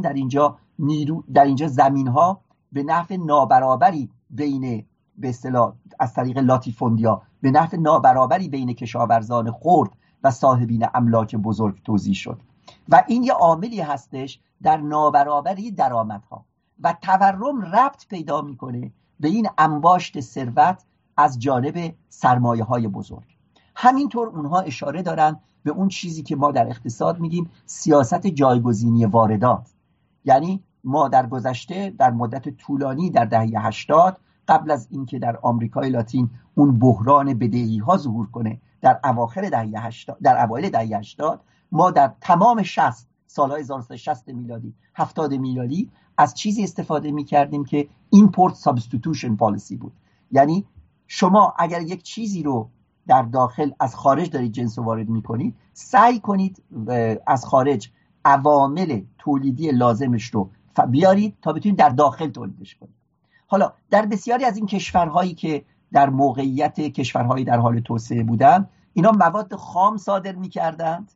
در اینجا زمین‌ها به نحو نابرابری بین، به اصطلاح از طریق لاتیفوندیا، به نحو نابرابری بین کشاورزان خرد و صاحبین املاک بزرگ توزیع شد و این یه عاملی هستش در نابرابری درآمدها و تورم ربط پیدا میکنه به این انباشت ثروت از جانب سرمایه‌های بزرگ. همینطور اونها اشاره دارن به اون چیزی که ما در اقتصاد میگیم سیاست جایگزینی واردات. یعنی ما در گذشته در مدت طولانی در دهه 80 قبل از اینکه در آمریکای لاتین اون بحران بدهی‌ها ظهور کنه در اواخر دهه 80، در اوایل دهه 80 ما در تمام 60 سال‌های 1960 میلادی 70 میلادی از چیزی استفاده می‌کردیم که import substitution policy بود. یعنی شما اگر یک چیزی رو در داخل از خارج دارید جنس وارد می‌کنید، سعی کنید از خارج عوامل تولیدی لازمش رو بیارید تا بتونید در داخل تولیدش کنید. حالا در بسیاری از این کشورهایی که در موقعیت کشورهایی در حال توسعه بودند، اینا مواد خام صادر می‌کردند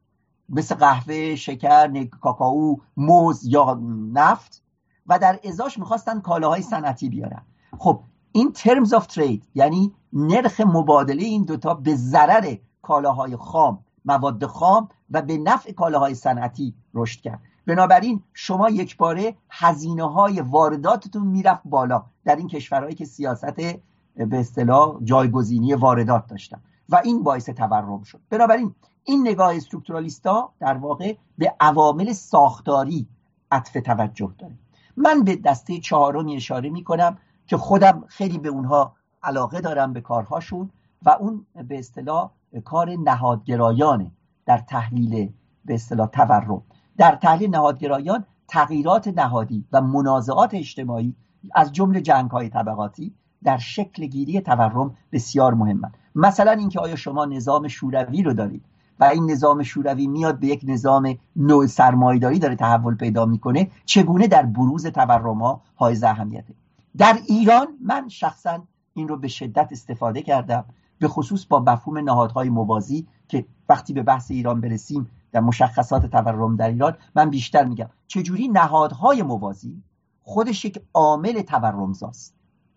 مثل قهوه، شکر، کاکائو، موز یا نفت و در ازاش می‌خواستن کالاهای صنعتی بیارن. خب این terms of trade یعنی نرخ مبادله این دوتا به ضرر کالاهای خام، مواد خام و به نفع کالاهای صنعتی رشد کرد. بنابراین شما یک باره هزینه‌های وارداتتون میرفت بالا در این کشورهایی که سیاست به اصطلاح جایگزینی واردات داشتن و این باعث تورم شد. بنابراین این نگاه استراکچرالیستا در واقع به عوامل ساختاری عطف توجه داره. من به دسته چهارمی اشاره میکنم که خودم خیلی به اونها علاقه دارم، به کارهاشون، و اون به اصطلاح کار نهادگرایانه در تحلیل به اصطلاح تورم. در تحلیل نهادگرایان تغییرات نهادی و منازعات اجتماعی از جمله جنگ‌های طبقاتی در شکل گیری تورم بسیار مهمند. مثلا اینکه آیا شما نظام شوروی رو دارید و این نظام شوروی میاد به یک نظام نوع سرمایه‌داری داره تحول پیدا میکنه، چگونه در بروز تورم‌ها حائز اهمیته. در ایران من شخصا این رو به شدت استفاده کردم، به خصوص با مفهوم نهادهای موازی که وقتی به بحث ایران برسیم در مشخصات تورم در ایران من بیشتر میگم چجوری نهادهای موازی خودش یک عامل تورمزاست.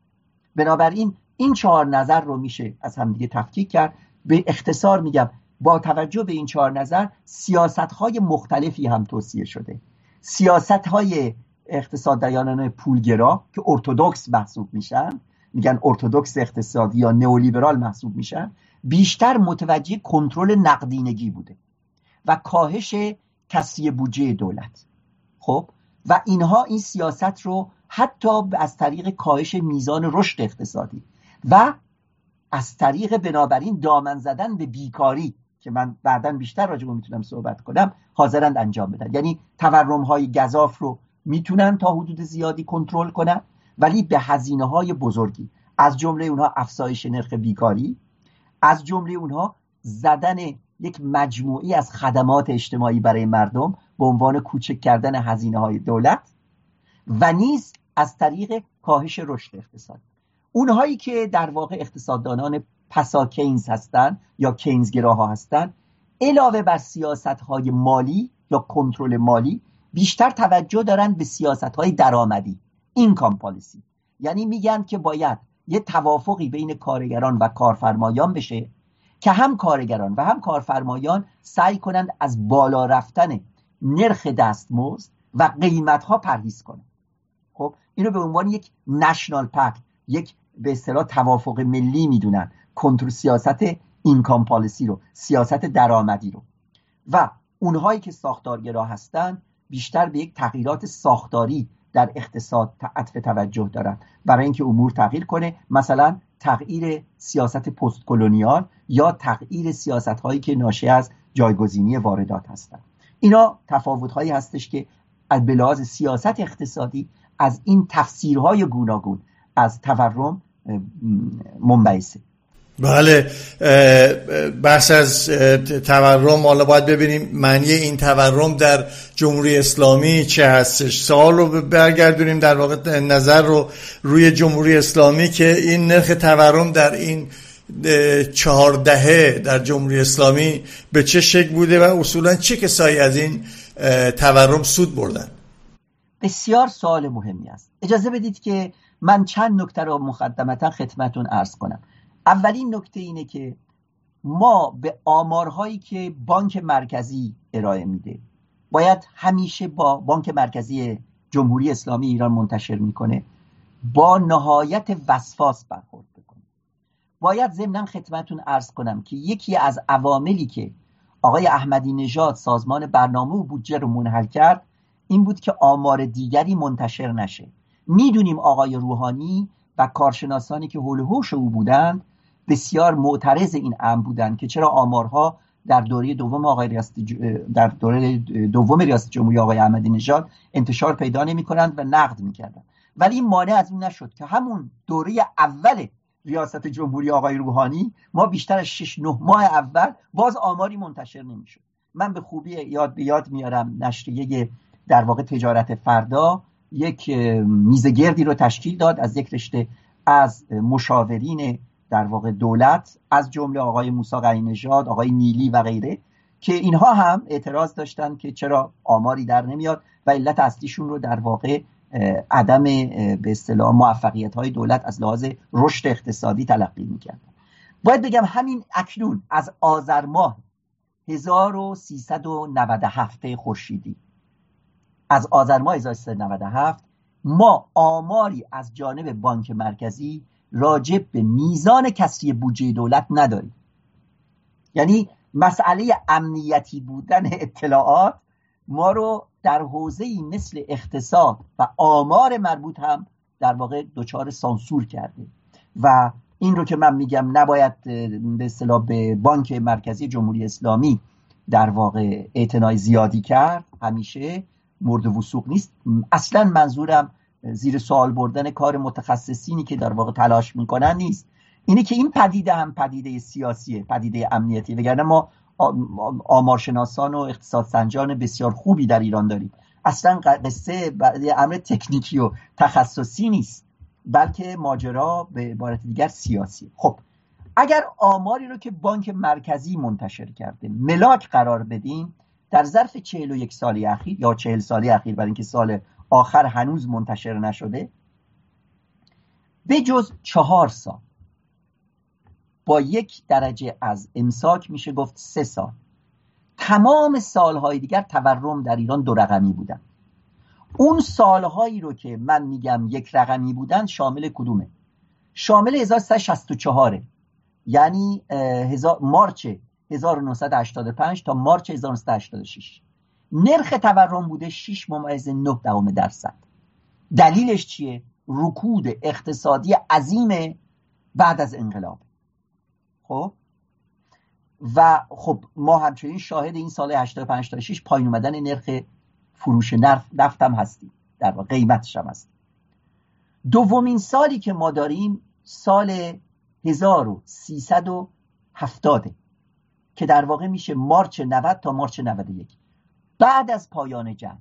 بنابراین این چهار نظر رو میشه از هم دیگه تفکیک کرد. به اختصار میگم با توجه به این چهار نظر سیاست‌های مختلفی هم توصیه شده. سیاست‌های اقتصاددانان پولگرا که ارتدوکس محسوب میشن، میگن ارتدوکس اقتصادی یا نئولیبرال محسوب میشن، بیشتر متوجه کنترل نقدینگی بوده و کاهش کسری بودجه دولت. خب و اینها این سیاست رو حتی از طریق کاهش میزان رشد اقتصادی و از طریق بنابراین دامن زدن به بیکاری که من بعداً بیشتر راجع به میتونم صحبت کنم حاضرند انجام بدن. یعنی تورم‌های گزاف رو میتونن تا حدود زیادی کنترل کنن، ولی به هزینه‌های بزرگی، از جمله اونها افزایش نرخ بیکاری، از جمله اونها زدن یک مجموعی از خدمات اجتماعی برای مردم به عنوان کوچک کردن هزینه‌های دولت و نیز از طریق کاهش رشد اقتصادی. اونهایی که در واقع اقتصاددانان پسا کینز هستن یا کینزگراها هستن، علاوه بر سیاست‌های مالی یا کنترل مالی، بیشتر توجه دارن به سیاست‌های درآمدی، اینکام پالیسی. یعنی میگن که باید یه توافقی بین کارگران و کارفرمایان بشه که هم کارگران و هم کارفرمایان سعی کنند از بالا رفتن نرخ دستمزد و قیمت‌ها پرهیز کنند. خب اینو به عنوان یک نشنال پکت، یک به اصطلاح توافق ملی میدونن، کنترل سیاست اینکام پالیسی رو، سیاست درآمدی رو. و اونهایی که ساختارگرا هستن بیشتر به یک تغییرات ساختاری در اقتصاد عطف توجه دارن برای اینکه امور تغییر کنه، مثلا تغییر سیاست پست کلونیال یا تغییر سیاست هایی که ناشی از جایگزینی واردات هستن. اینا تفاوت هایی هستش که به لحاظ سیاست اقتصادی از این تفسیرهای گوناگون از تورم منبعثه. بله، بحث از تورم، حالا باید ببینیم معنی این تورم در جمهوری اسلامی چه هستش. سوال رو برگردونیم در واقع نظر رو روی جمهوری اسلامی که این نرخ تورم در این 4 دهه در جمهوری اسلامی به چه شکل بوده و اصولا چه کسایی از این تورم سود بردن. بسیار سوال مهمی است. اجازه بدید که من چند نکته رو مقدمتا خدمتتون عرض کنم. اولین نکته اینه که ما به آمارهایی که بانک مرکزی ارائه میده باید همیشه با بانک مرکزی جمهوری اسلامی ایران منتشر میکنه با نهایت وسواس برخورد بکنه. باید ضمناً خدمتتون عرض کنم که یکی از عواملی که آقای احمدی نژاد سازمان برنامه و بودجه رو منحل کرد این بود که آمار دیگری منتشر نشه. میدونیم آقای روحانی و کارشناسانی که حول و حوش او بودند بسیار معترض این امر بودند که چرا آمارها در دوره دوم ریاست جمهوری آقای احمدی نژاد انتشار پیدا نمی‌کنند و نقد می‌کردند. ولی این مانع از این نشد که همون دوره اول ریاست جمهوری آقای روحانی ما بیشتر از 6-9 ماه اول باز آماری منتشر نمی‌شد. من به خوبی یاد میارم نشریه در واقع تجارت فردا یک میز گردی رو تشکیل داد از یک رشته از مشاورین در واقع دولت، از جمله آقای موسی قنی‌نژاد، آقای نیلی و غیره، که اینها هم اعتراض داشتن که چرا آماری در نمیاد و علت اصلیشون رو در واقع عدم به اصطلاح موفقیت‌های دولت از لحاظ رشد اقتصادی تلقی می‌کردن. باید بگم همین اکنون از آذر ماه 1397 خورشیدی، از آذر ماه 1397 ما آماری از جانب بانک مرکزی راجع به میزان کسری بودجه دولت نداریم. یعنی مسئله امنیتی بودن اطلاعات ما رو در حوزه‌ای مثل اقتصاد و آمار مربوط هم در واقع دچار سانسور کرده و این رو که من میگم نباید به اصطلاح به بانک مرکزی جمهوری اسلامی در واقع اعتنای زیادی کرد، همیشه مورد وثوق نیست. اصلا منظورم زیر سوال بردن کار متخصصینی که در واقع تلاش میکنن نیست. اینه که این پدیده هم پدیده سیاسیه، پدیده امنیتی، وگرنه ما آمارشناسان و اقتصادسنجان بسیار خوبی در ایران داریم. اصلا قصه امر تکنیکی و تخصصی نیست، بلکه ماجرا به عبارت دیگر سیاسیه. خب اگر آماری رو که بانک مرکزی منتشر کرده ملاک قرار بدیم، در ظرف 41 سال اخیر یا 40 سال اخیر، برای اینکه سال آخر هنوز منتشر نشده، به جز 4 سال با 1 درجه از امساک میشه گفت 3 سال، تمام سالهای دیگر تورم در ایران 2 رقمی بودن. اون سالهایی رو که من میگم 1 رقمی بودن شامل کدومه؟ شامل 1364، یعنی مارچ 1985 تا مارچ 1986 نرخ تورم بوده 6.9%. دلیلش چیه؟ رکود اقتصادی عظیم بعد از انقلاب. خب و خب ما همچنین شاهد این سال 85 تا 6 پایین اومدن نرخ فروش نفت هم هستیم، در واقع قیمتش هم هست. دومین سالی که ما داریم سال 1370 که در واقع میشه مارچ 90 تا مارچ 91 بعد از پایان جنگ.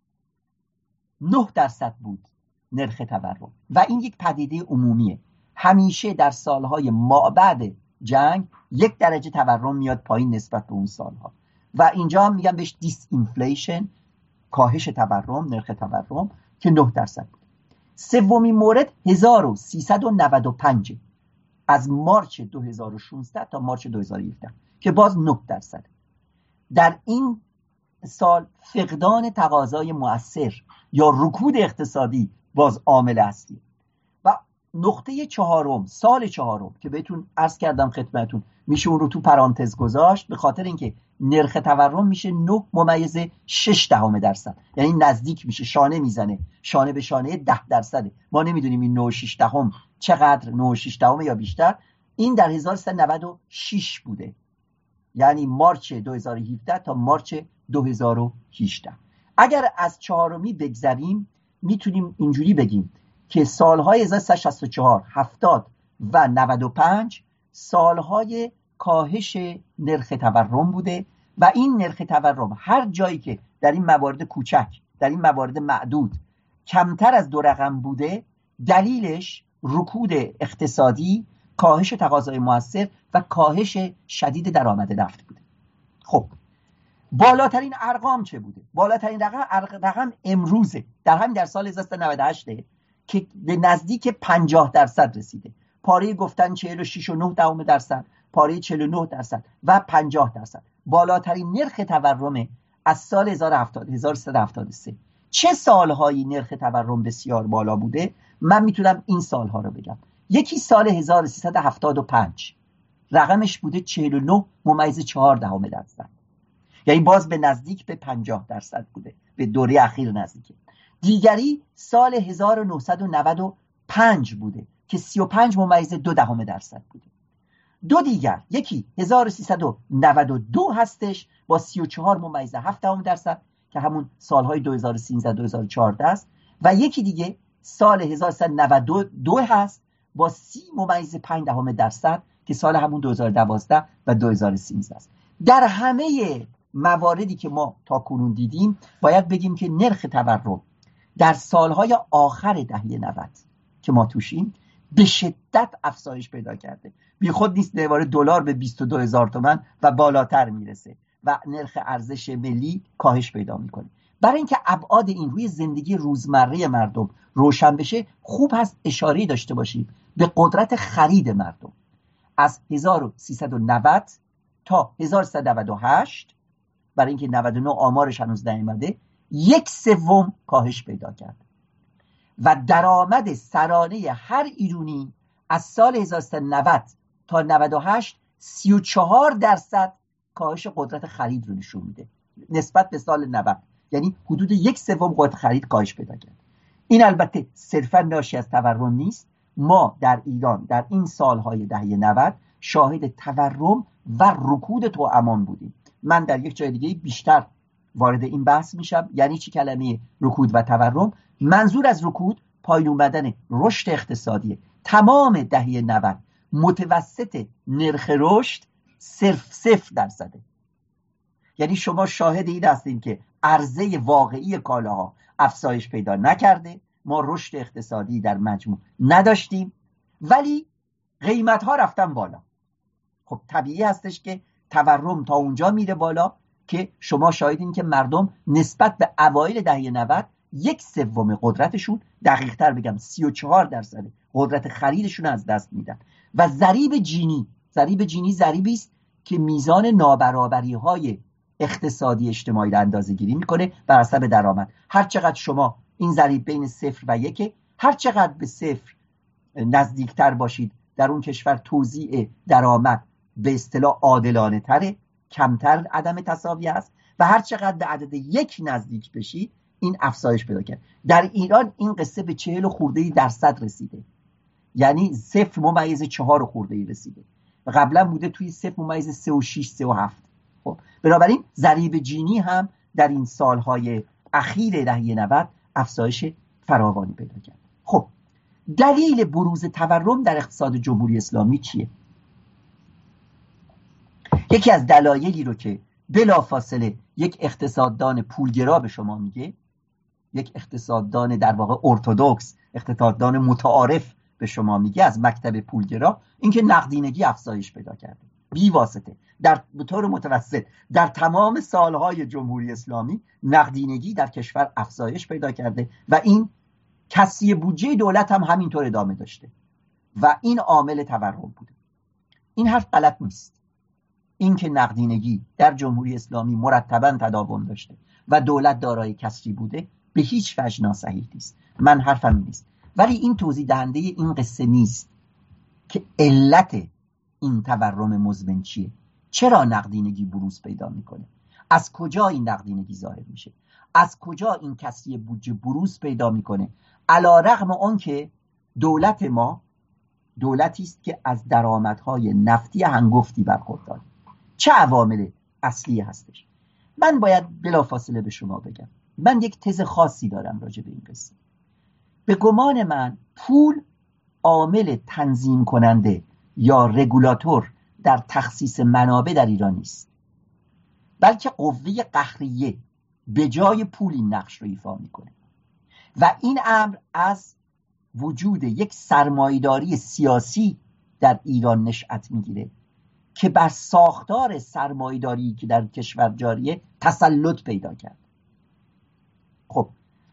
9% بود نرخ تورم و این یک پدیده عمومیه. همیشه در سالهای بعد جنگ 1 درجه تورم میاد پایین نسبت به اون سالها و اینجا هم میگن بهش دیس اینفلیشن، کاهش تورم، نرخ تورم که 9% بود. سومین مورد 1395 از مارچ 2016 تا مارچ 2017 که باز 9%. در این سال فقدان تقاضای مؤثر یا رکود اقتصادی باز عامل اصلی. و نقطه چهارم، سال چهارم که بهتون عرض کردم خدمتون، میشه اون رو تو پرانتز گذاشت به خاطر اینکه نرخ تورم میشه 9.6%، یعنی نزدیک میشه، شانه میزنه، شانه به شانه 10%. ما نمیدونیم این 9.6 چقدر، 9.6 یا بیشتر. این در 1396 بوده، یعنی مارچ 2017 تا مارچ 2018. اگر از چهارمی بگذریم میتونیم اینجوری بگیم که سالهای 1364 70 و 95 سالهای کاهش نرخ تورم بوده و این نرخ تورم هر جایی که در این موارد کوچک، در این موارد معدود کمتر از 2 رقم بوده، دلیلش رکود اقتصادی، کاهش تقاضای مؤثر و کاهش شدید درآمد نفت بوده. خب بالاترین ارقام چه بوده؟ بالاترین رقم امروزه، در سال 1398 که به نزدیک 50% رسیده. پاره گفتن 46.9%، پاره 49% و 50%. بالاترین نرخ تورم از سال 1373. چه سالهایی نرخ تورم بسیار بالا بوده؟ من میتونم این سالها رو بگم. یکی سال 1375 رقمش بوده 49.4%، یعنی باز به نزدیک به 50% بوده، به دوره اخیر نزدیکه. دیگری سال 1995 بوده که 35.2% بوده. دو دیگر، یکی 1392 هستش با 34.7% که همون سالهای 2013-2014 است و یکی دیگه سال 1392 هست با 30.5% که سال همون 2012 و 2013 است. در همه مواردی که ما تا کنون دیدیم باید بگیم که نرخ تورم در سالهای آخر دهه 90 که ما توشیم به شدت افزایش پیدا کرده. بی خود نیست دوباره دلار به 22,000 تومان و بالاتر میرسه و نرخ ارزش ملی کاهش پیدا میکنه. برای اینکه ابعاد این روی زندگی روزمره مردم روشن بشه خوب هست اشاره داشته باشیم به قدرت خرید مردم. از 1390 تا 1398 برای اینکه 99 آمارش هنوز نیامده 1/3 کاهش پیدا کرد و درآمد سرانه هر ایرانی از سال 1390 تا 98 34% کاهش قدرت خرید رو نشون میده نسبت به سال 90، یعنی حدود 1/3 قدرت خرید کاهش پیدا کرد. این البته صرفا ناشی از تورم نیست. ما در ایران در این سالهای دهه 90 شاهد تورم و رکود توامان بودیم. من در یک جای دیگه بیشتر وارد این بحث میشم، یعنی چی کلمه رکود و تورم. منظور از رکود پایین اومدن رشد اقتصادی تمام دهه 90. متوسط نرخ رشد 0%، یعنی شما شاهد این هستیم که عرضه واقعی کالاها افزایش پیدا نکرده، ما رشد اقتصادی در مجموع نداشتیم ولی قیمت ها رفتن بالا. خب طبیعی هستش که تورم تا اونجا میره بالا که شما شاهدین که مردم نسبت به اوایل دهه 90 1/3 قدرتشون، دقیق تر بگم 34% قدرت خریدشون از دست میدن. و ضریب جینی ضریبی است که میزان نابرابری های اقتصادی اجتماعی را اندازه گیری میکنه بر حسب درآمد. هر چقدر شما این ضریب بین 0 و 1، هر چقدر به 0 نزدیکتر باشید در اون کشور توزیع درآمد به اصطلاح عادلانه تره، کمتر عدم تساوی است و هر چقدر به عدد 1 نزدیک بشید این افزایش پیدا کرد. در ایران این قصه به 40 خورده درصد رسیده، یعنی 0.4 خورده رسیده و قبلا بوده توی 0.3 و 6 3 و 7. خب بنابراین ضریب جینی هم در این سالهای اخیر دهه 90 افزایش فراوانی پیدا کرد. خب دلیل بروز تورم در اقتصاد جمهوری اسلامی چیه؟ یکی از دلایلی رو که بلافاصله یک اقتصاددان پولگرا به شما میگه، یک اقتصاددان در واقع ارتدوکس، اقتصاددان متعارف به شما میگه از مکتب پولگرا، اینکه نقدینگی افزایش پیدا کرده بی واسطه. به طور متوسط در تمام سالهای جمهوری اسلامی نقدینگی در کشور افزایش پیدا کرده و این کسری بودجه دولت هم همینطور ادامه داشته و این عامل تورم بوده. این حرف غلط نیست. اینکه نقدینگی در جمهوری اسلامی مرتباً تداوم داشته و دولت دارای کسری بوده به هیچ وجه ناصحیح نیست. من حرفم نیست، ولی این توضیح دهنده این قصه نیست که علت این تورم مزمن چیه. چرا نقدینگی بروز پیدا میکنه؟ از کجا این نقدینگی ظاهر میشه؟ از کجا این کسری بودجه بروز پیدا میکنه؟ علی رغم آن که دولت ما دولتی است که از درآمدهای نفتی هنگفتی برخوردار. چه عوامل اصلی هستش؟ من باید بلافاصله به شما بگم، من یک تز خاصی دارم راجع به این قصه. به گمان من پول عامل تنظیم کننده یا رگولاتور در تخصیص منابع در ایران نیست، بلکه قوه قهریه به جای پول این نقش رو ایفا میکنه و این امر از وجود یک سرمایه‌داری سیاسی در ایران نشأت میگیره که بر ساختار سرمایه‌داری که در کشور جاریه تسلط پیدا کرد. خب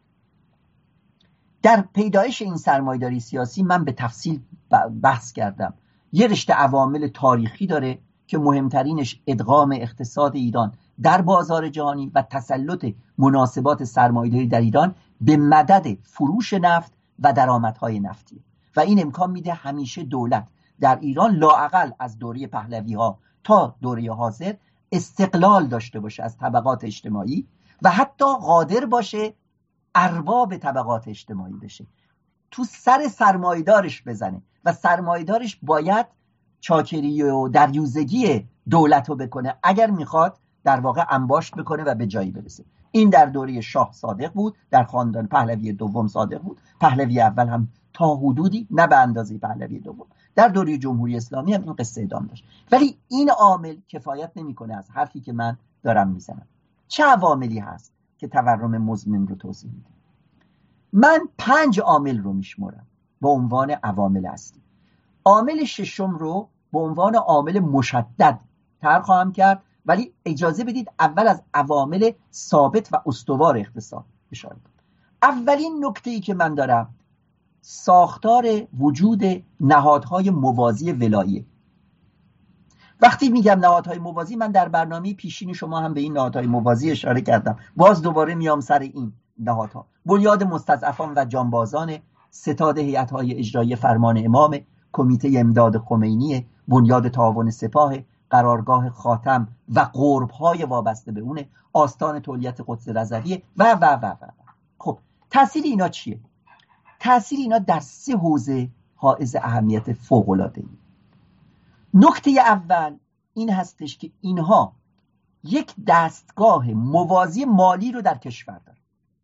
در پیدایش این سرمایه‌داری سیاسی من به تفصیل بحث کردم. یه رشته عوامل تاریخی داره که مهمترینش ادغام اقتصاد ایران در بازار جهانی و تسلط مناسبات سرمایه‌داری در ایران به مدد فروش نفت و درآمدهای نفتی و این امکان میده همیشه دولت در ایران لااقل از دوره پهلوی‌ها تا دوره حاضر استقلال داشته باشه از طبقات اجتماعی و حتی قادر باشه ارباب طبقات اجتماعی بشه، تو سر سرمایه‌دارش بزنه و سرمایه‌دارش باید چاکری و دریوزگی دولت رو بکنه اگر میخواد در واقع انباشت بکنه و به جایی برسه. این در دوره شاه صادق بود، در خاندان پهلوی دوم صادق بود، پهلوی اول هم تا حدودی، نه به اندازه پهلوی دوم. در دوره جمهوری اسلامی هم این قصه ادامه داشت. ولی این عامل کفایت نمیکنه از حرفی که من دارم میزنم. چه عواملی هست که تورم مزمن رو توضیح میده؟ من 5 عامل رو میشمرم به عنوان عوامل اصلی. عامل ششم رو به عنوان عامل مشدد طرح خواهم کرد، ولی اجازه بدید اول از عوامل ثابت و استوار اقتصاد اشاره کنم. اولین نکته‌ای که من دارم ساختار وجود نهادهای موازی ولاییه. وقتی میگم نهادهای موازی، من در برنامه پیشین شما هم به این نهادهای موازی اشاره کردم، باز دوباره میام سر این نهادها. بنیاد مستضعفان و جانبازان، ستاد هیئت‌های اجرایی فرمان امام، کمیته امداد خمینی، بنیاد تعاون سپاه، قرارگاه خاتم و قرب‌های وابسته به اونه، آستان تولیت قدس رضویه و و و و. خب تأثیر اینا چیه؟ تأثیر اینا در 3 حوزه حائز اهمیت فوق‌العاده‌ای. نکته اول این هستش که اینها یک دستگاه موازی مالی رو در کشور دارن.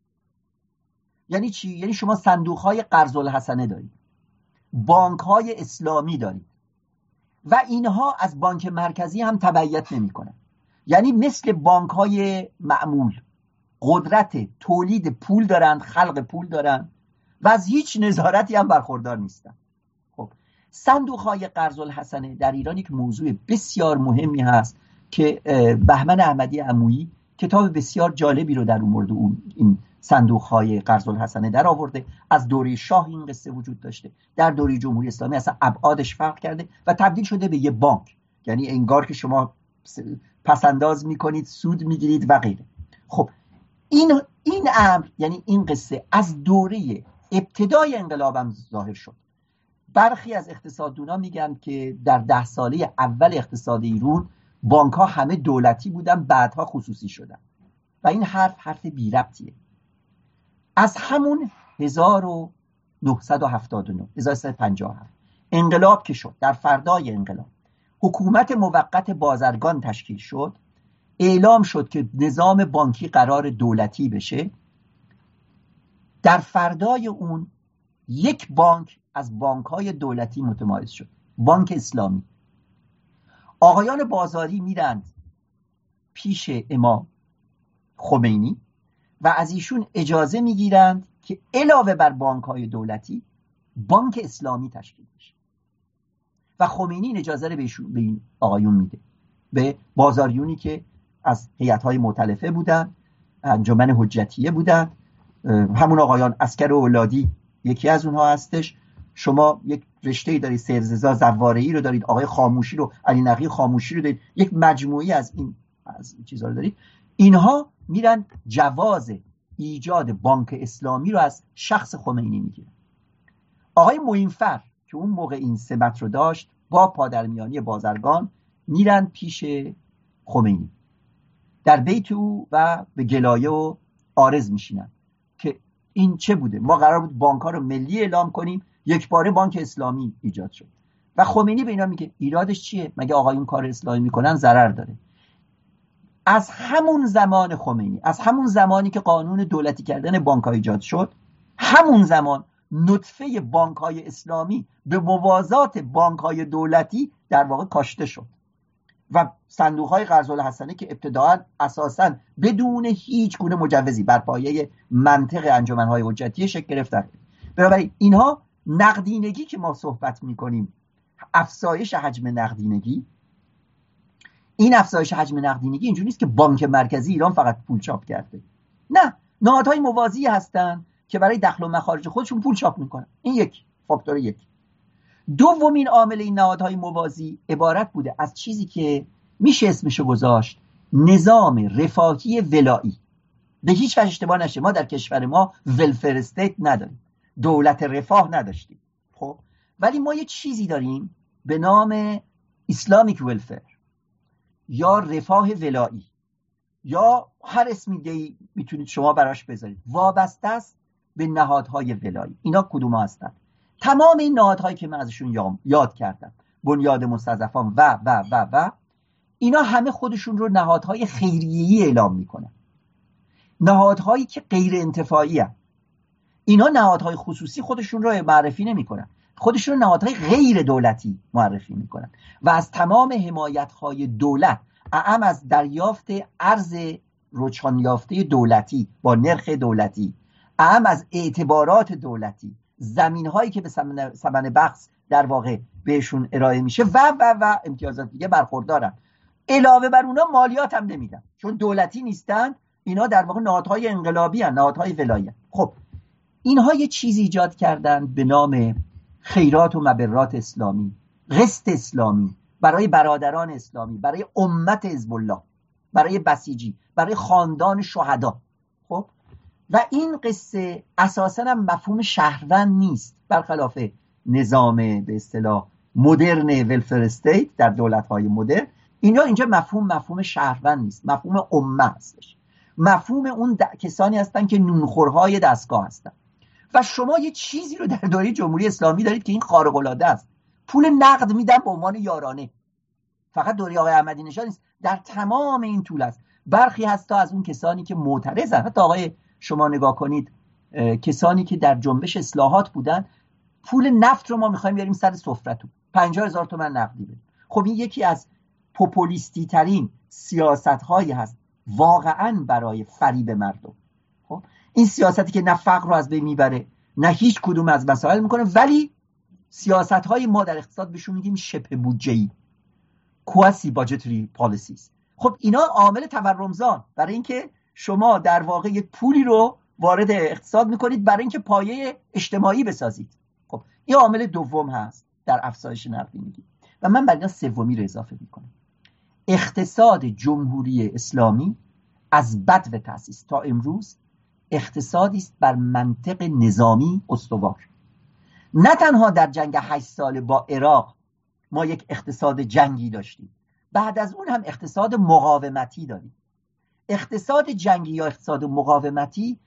یعنی چی؟ یعنی شما صندوق‌های قرض الحسنه دارید، بانک‌های اسلامی دارید و اینها از بانک مرکزی هم تبعیت نمی‌کنن. یعنی مثل بانک‌های معمول قدرت تولید پول دارند، خلق پول دارند و از هیچ نظارتی هم برخوردار نیستن. خب صندوق‌های قرض الحسنه در ایران یک موضوع بسیار مهمی هست که بهمن احمدی عمویی کتاب بسیار جالبی رو در مورد این صندوق‌های قرض الحسنه در آورده. از دوره شاه این قصه وجود داشته، در دوره جمهوری اسلامی اصلا ابعادش فرق کرده و تبدیل شده به یه بانک، یعنی انگار که شما پسنداز میکنید، سود میگیرید و غیره. خب این امر، یعنی این قصه از دوره ابتدای انقلاب هم ظاهر شد. برخی از اقتصاددونا میگن که در 10 ساله اول اقتصاد ایران بانک ها همه دولتی بودن، بعدها خصوصی شدن و این حرف بی ربطیه. از همون 1979 1357 انقلاب که شد، در فردای انقلاب حکومت موقت بازرگان تشکیل شد، اعلام شد که نظام بانکی قرار دولتی بشه. در فردای اون یک بانک از بانک‌های دولتی متمایز شد، بانک اسلامی. آقایان بازاری میرند پیش امام خمینی و از ایشون اجازه میگیرند که علاوه بر بانک‌های دولتی بانک اسلامی تشکیل بشه و خمینی این اجازه رو به این آقایون میده، به بازاریونی که از هیئت‌های مؤتلفه بودن، انجمن حجتیه بودن. همون آقایان عسکر اولادی یکی از اونها هستش. شما یک رشته‌ای دارید، سرززا زواره‌ای رو دارید، آقای خاموشی رو، علی نقی خاموشی رو دارید، یک مجموعی از این چیزا رو دارید. اینها میرن جواز ایجاد بانک اسلامی رو از شخص خمینی میگیرن. آقای معینفر که اون موقع این سمت رو داشت با پادرمیانی بازرگان میرن پیش خمینی در بیت او و به گلایه و عارض میشینن که این چه بوده؟ ما قرار بود بانک‌ها رو ملی اعلام کنیم، یک باره بانک اسلامی ایجاد شد. و خمینی به اینا میگه ایرادش چیه؟ مگه آقایون کار اسلامی میکنن ضرر داره؟ از همون زمان خمینی، از همون زمانی که قانون دولتی کردن بانک‌ها ایجاد شد، همون زمان نطفه بانک‌های اسلامی به موازات بانک‌های دولتی در واقع کاشته شد و صندوق‌های قرض الحسنه که ابتداء اساساً بدون هیچ گونه مجوزی بر پایه منطق انجمن‌های حجتیه شکل گرفتن. بنابراین اینها نقدینگی که ما صحبت می‌کنیم، افزایش حجم نقدینگی، این افزایش حجم نقدینگی اینجوری نیست که بانک مرکزی ایران فقط پول چاپ کرده. نه، نهادهای موازی هستن که برای دخل و مخارج خودشون پول چاپ میکنن. این یک فاکتور. یک دومین عامل این نهادهای موازی عبارت بوده از چیزی که میشه اسمشو گذاشت نظام رفاهی ولایی. به هیچ وجه اشتباه نشه، ما در کشور ما ولفر استیت نداریم، دولت رفاه نداشتیم. خب ولی ما یه چیزی داریم به نام اسلامیک ولفر یا رفاه ولایی یا هر اسمی دیگه میتونید شما براش بذارید، وابسته است به نهادهای ولایی. اینا کدوم هستن؟ تمام این نهادهایی که من ازشون یاد کردم، بنیاد مستضعفان و اینا همه خودشون رو نهادهای خیریه‌ای اعلام میکنن، نهادهایی که غیر انتفاعی هستن. اینا نهادهای خصوصی خودشون رو معرفی نمیکنن، خودشون رو نهادهای غیر دولتی معرفی میکنن و از تمام حمایت‌های دولت، اعم از دریافت ارز رجحان یافته دولتی با نرخ دولتی، اعم از اعتبارات دولتی، زمین‌هایی که به ثمن بخش در واقع بهشون ارائه میشه و امتیازات دیگه برخوردارن. علاوه بر اونا مالیات هم نمیدن چون دولتی نیستن. اینا در واقع نهادهای انقلابی هستن، نهادهای ولایی. خب اینها یه چیزی ایجاد کردن به نام خیرات و مبرات اسلامی، قسط اسلامی برای برادران اسلامی، برای امت حزب الله، برای بسیجی، برای خاندان شهدا. خب و این قصه اساساً هم مفهوم شهروند نیست، برخلاف نظام به اصطلاح مدرن ولفر استیت در دولت‌های مدرن. اینجا مفهوم شهروند نیست، مفهوم امه هستش، مفهوم اون کسانی هستن که نونخورهای دستگاه هستن. و شما یه چیزی رو در دوره جمهوری اسلامی دارید که این خارق العاده است، پول نقد میدن به عنوان یارانه. فقط دوره آقای احمدی نژاد نیست، در تمام این طول است. برخی هستا از اون کسانی که معترضن، حتی آقای شما نگاه کنید کسانی که در جنبش اصلاحات بودن، پول نفت رو ما میخوایم بیاریم سر سفرتون، 50,000 تومان نقدی بدیم. خب این یکی از پوپولیستی ترین سیاست هایی هست واقعا برای فریب مردم. خب این سیاستی که نه فقر رو از بین میبره نه هیچ کدوم از مسائل میکنه، ولی سیاست های ما در اقتصاد بهشون میگیم شبه بودجه‌ای، کوازی باجتری پالیسیز. خب اینا عامل تورمزان برای اینکه شما در واقع یک پولی رو وارد اقتصاد میکنید برای اینکه پایه اجتماعی بسازید. خب این عامل دوم هست در افزایش نقدینگی. و من بعدا سومی رو اضافه میکنم. اقتصاد جمهوری اسلامی از بدو تأسیس تا امروز اقتصادی است بر منطق نظامی استوار. نه تنها در جنگ 8 ساله با عراق ما یک اقتصاد جنگی داشتیم، بعد از اون هم اقتصاد مقاومتی داریم. اقتصاد جنگی یا اقتصاد مقاومتی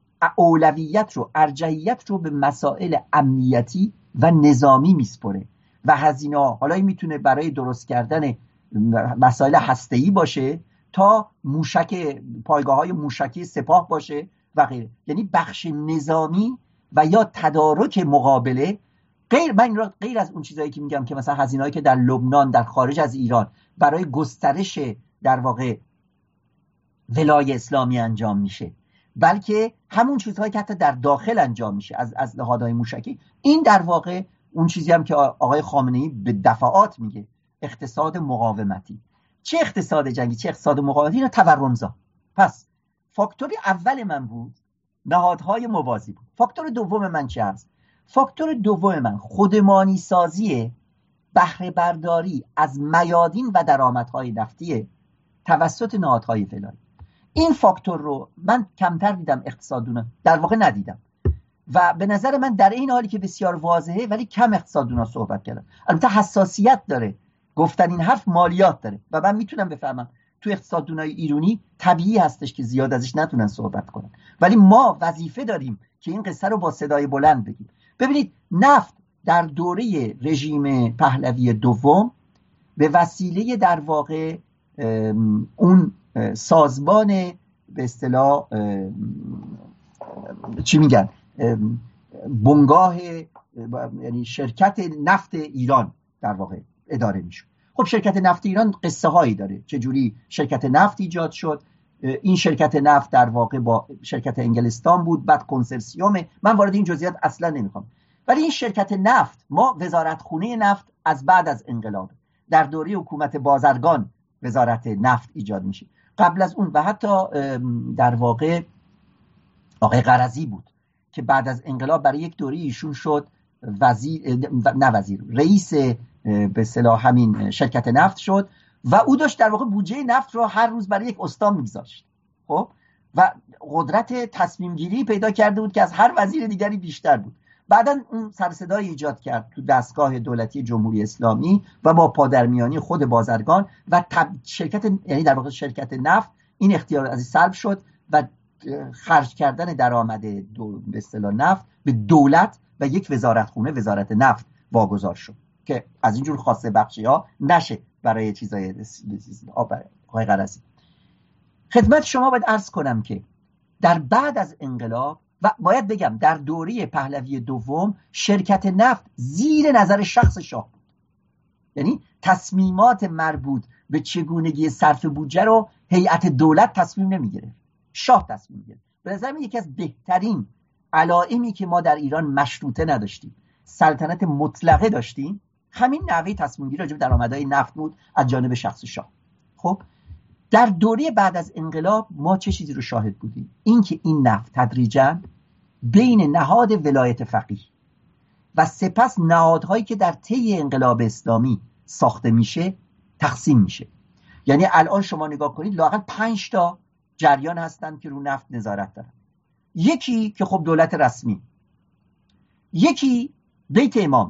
اولویت رو، ارجحیت رو به مسائل امنیتی و نظامی میسپره و هزینه ها، حالا این میتونه برای درست کردن مسائل هسته‌ای باشه تا پایگاه‌های موشکی سپاه باشه و غیره. یعنی بخش نظامی و یا تدارک مقابله غیر از اون چیزایی که میگم که مثلا هزینه‌ای که در لبنان در خارج از ایران برای گسترش در واقع ولای اسلامی انجام میشه، بلکه همون چیزهایی که حتی در داخل انجام میشه از نهادهای موشکی. این در واقع اون چیزی هم که آقای خامنه‌ای به دفعات میگه اقتصاد مقاومتی. چه اقتصاد جنگی، چه اقتصاد مقاومتی؟ اینا تورمزا. پس فاکتور اول من بود نهادهای موازی بود. فاکتور دوم من چه هست؟ فاکتور دوم من خودمانی سازی بهره برداری از میادین و درآمدهای نفتی توسط نهادهای ولایی. این فاکتور رو من کمتر دیدم اقتصاددونا، در واقع ندیدم، و به نظر من در این حالی که بسیار واضحه ولی کم اقتصاددونا صحبت کردن. البته حساسیت داره، گفتن این حرف مالیات داره و من میتونم بفهمم تو اقتصاددونای ایرانی طبیعی هستش که زیاد ازش نتونن صحبت کنن، ولی ما وظیفه داریم که این قصه رو با صدای بلند بگیم. ببینید نفت در دوره رژیم پهلوی دوم به وسیله در واقع اون سازمان به اصطلاح چی میگن بنگاه، یعنی شرکت نفت ایران در واقع اداره میشه. خب شرکت نفت ایران قصه هایی داره چجوری شرکت نفت ایجاد شد. این شرکت نفت در واقع با شرکت انگلستان بود، بعد کنسرسیوم، من وارد این جزئیات اصلا نمیخوام. ولی این شرکت نفت، ما وزارتخونه نفت از بعد از انقلاب در دوره حکومت بازرگان وزارت نفت ایجاد میشه. قبل از اون و حتی در واقع آقای قرضی بود که بعد از انقلاب برای یک دوره ایشون شد رئیس به اصطلاح همین شرکت نفت شد و او داشت در واقع بودجه نفت رو هر روز برای یک استان میگذاشت. خب و قدرت تصمیم گیری پیدا کرده بود که از هر وزیر دیگری بیشتر بود. بعدن اون سر صدای ایجاد کرد تو دستگاه دولتی جمهوری اسلامی و با پادرمیانی خود بازرگان و شرکت، یعنی در واقع شرکت نفت این اختیار از سلب شد و خرج کردن درآمد به اصطلاح نفت به دولت و یک وزارتخونه وزارت نفت واگذار شد که از اینجور خاصه بخشی ها نشه برای چیزای آقای قرضی. خدمت شما باید عرض کنم که در بعد از انقلاب و باید بگم در دوره پهلوی دوم شرکت نفت زیر نظر شخص شاه بود. یعنی تصمیمات مربوط به چگونگی صرف بودجه رو هیئت دولت تصمیم نمیگیره، شاه تصمیم میگیره. به نظر من یکی از بهترین علائمی که ما در ایران مشروطه نداشتیم، سلطنت مطلقه داشتیم، همین نحوه تصمیم گیری راجع به درآمدهای نفت بود از جانب شخص شاه. خب در دوره بعد از انقلاب ما چه چیزی رو شاهد بودیم؟ اینکه این نفت تدریجاً بین نهاد ولایت فقیه و سپس نهادهایی که در طی انقلاب اسلامی ساخته میشه تقسیم میشه. یعنی الان شما نگاه کنید لااقل 5 تا جریان هستن که رو نفت نظارت دارن. یکی که خب دولت رسمی، یکی بیت امام،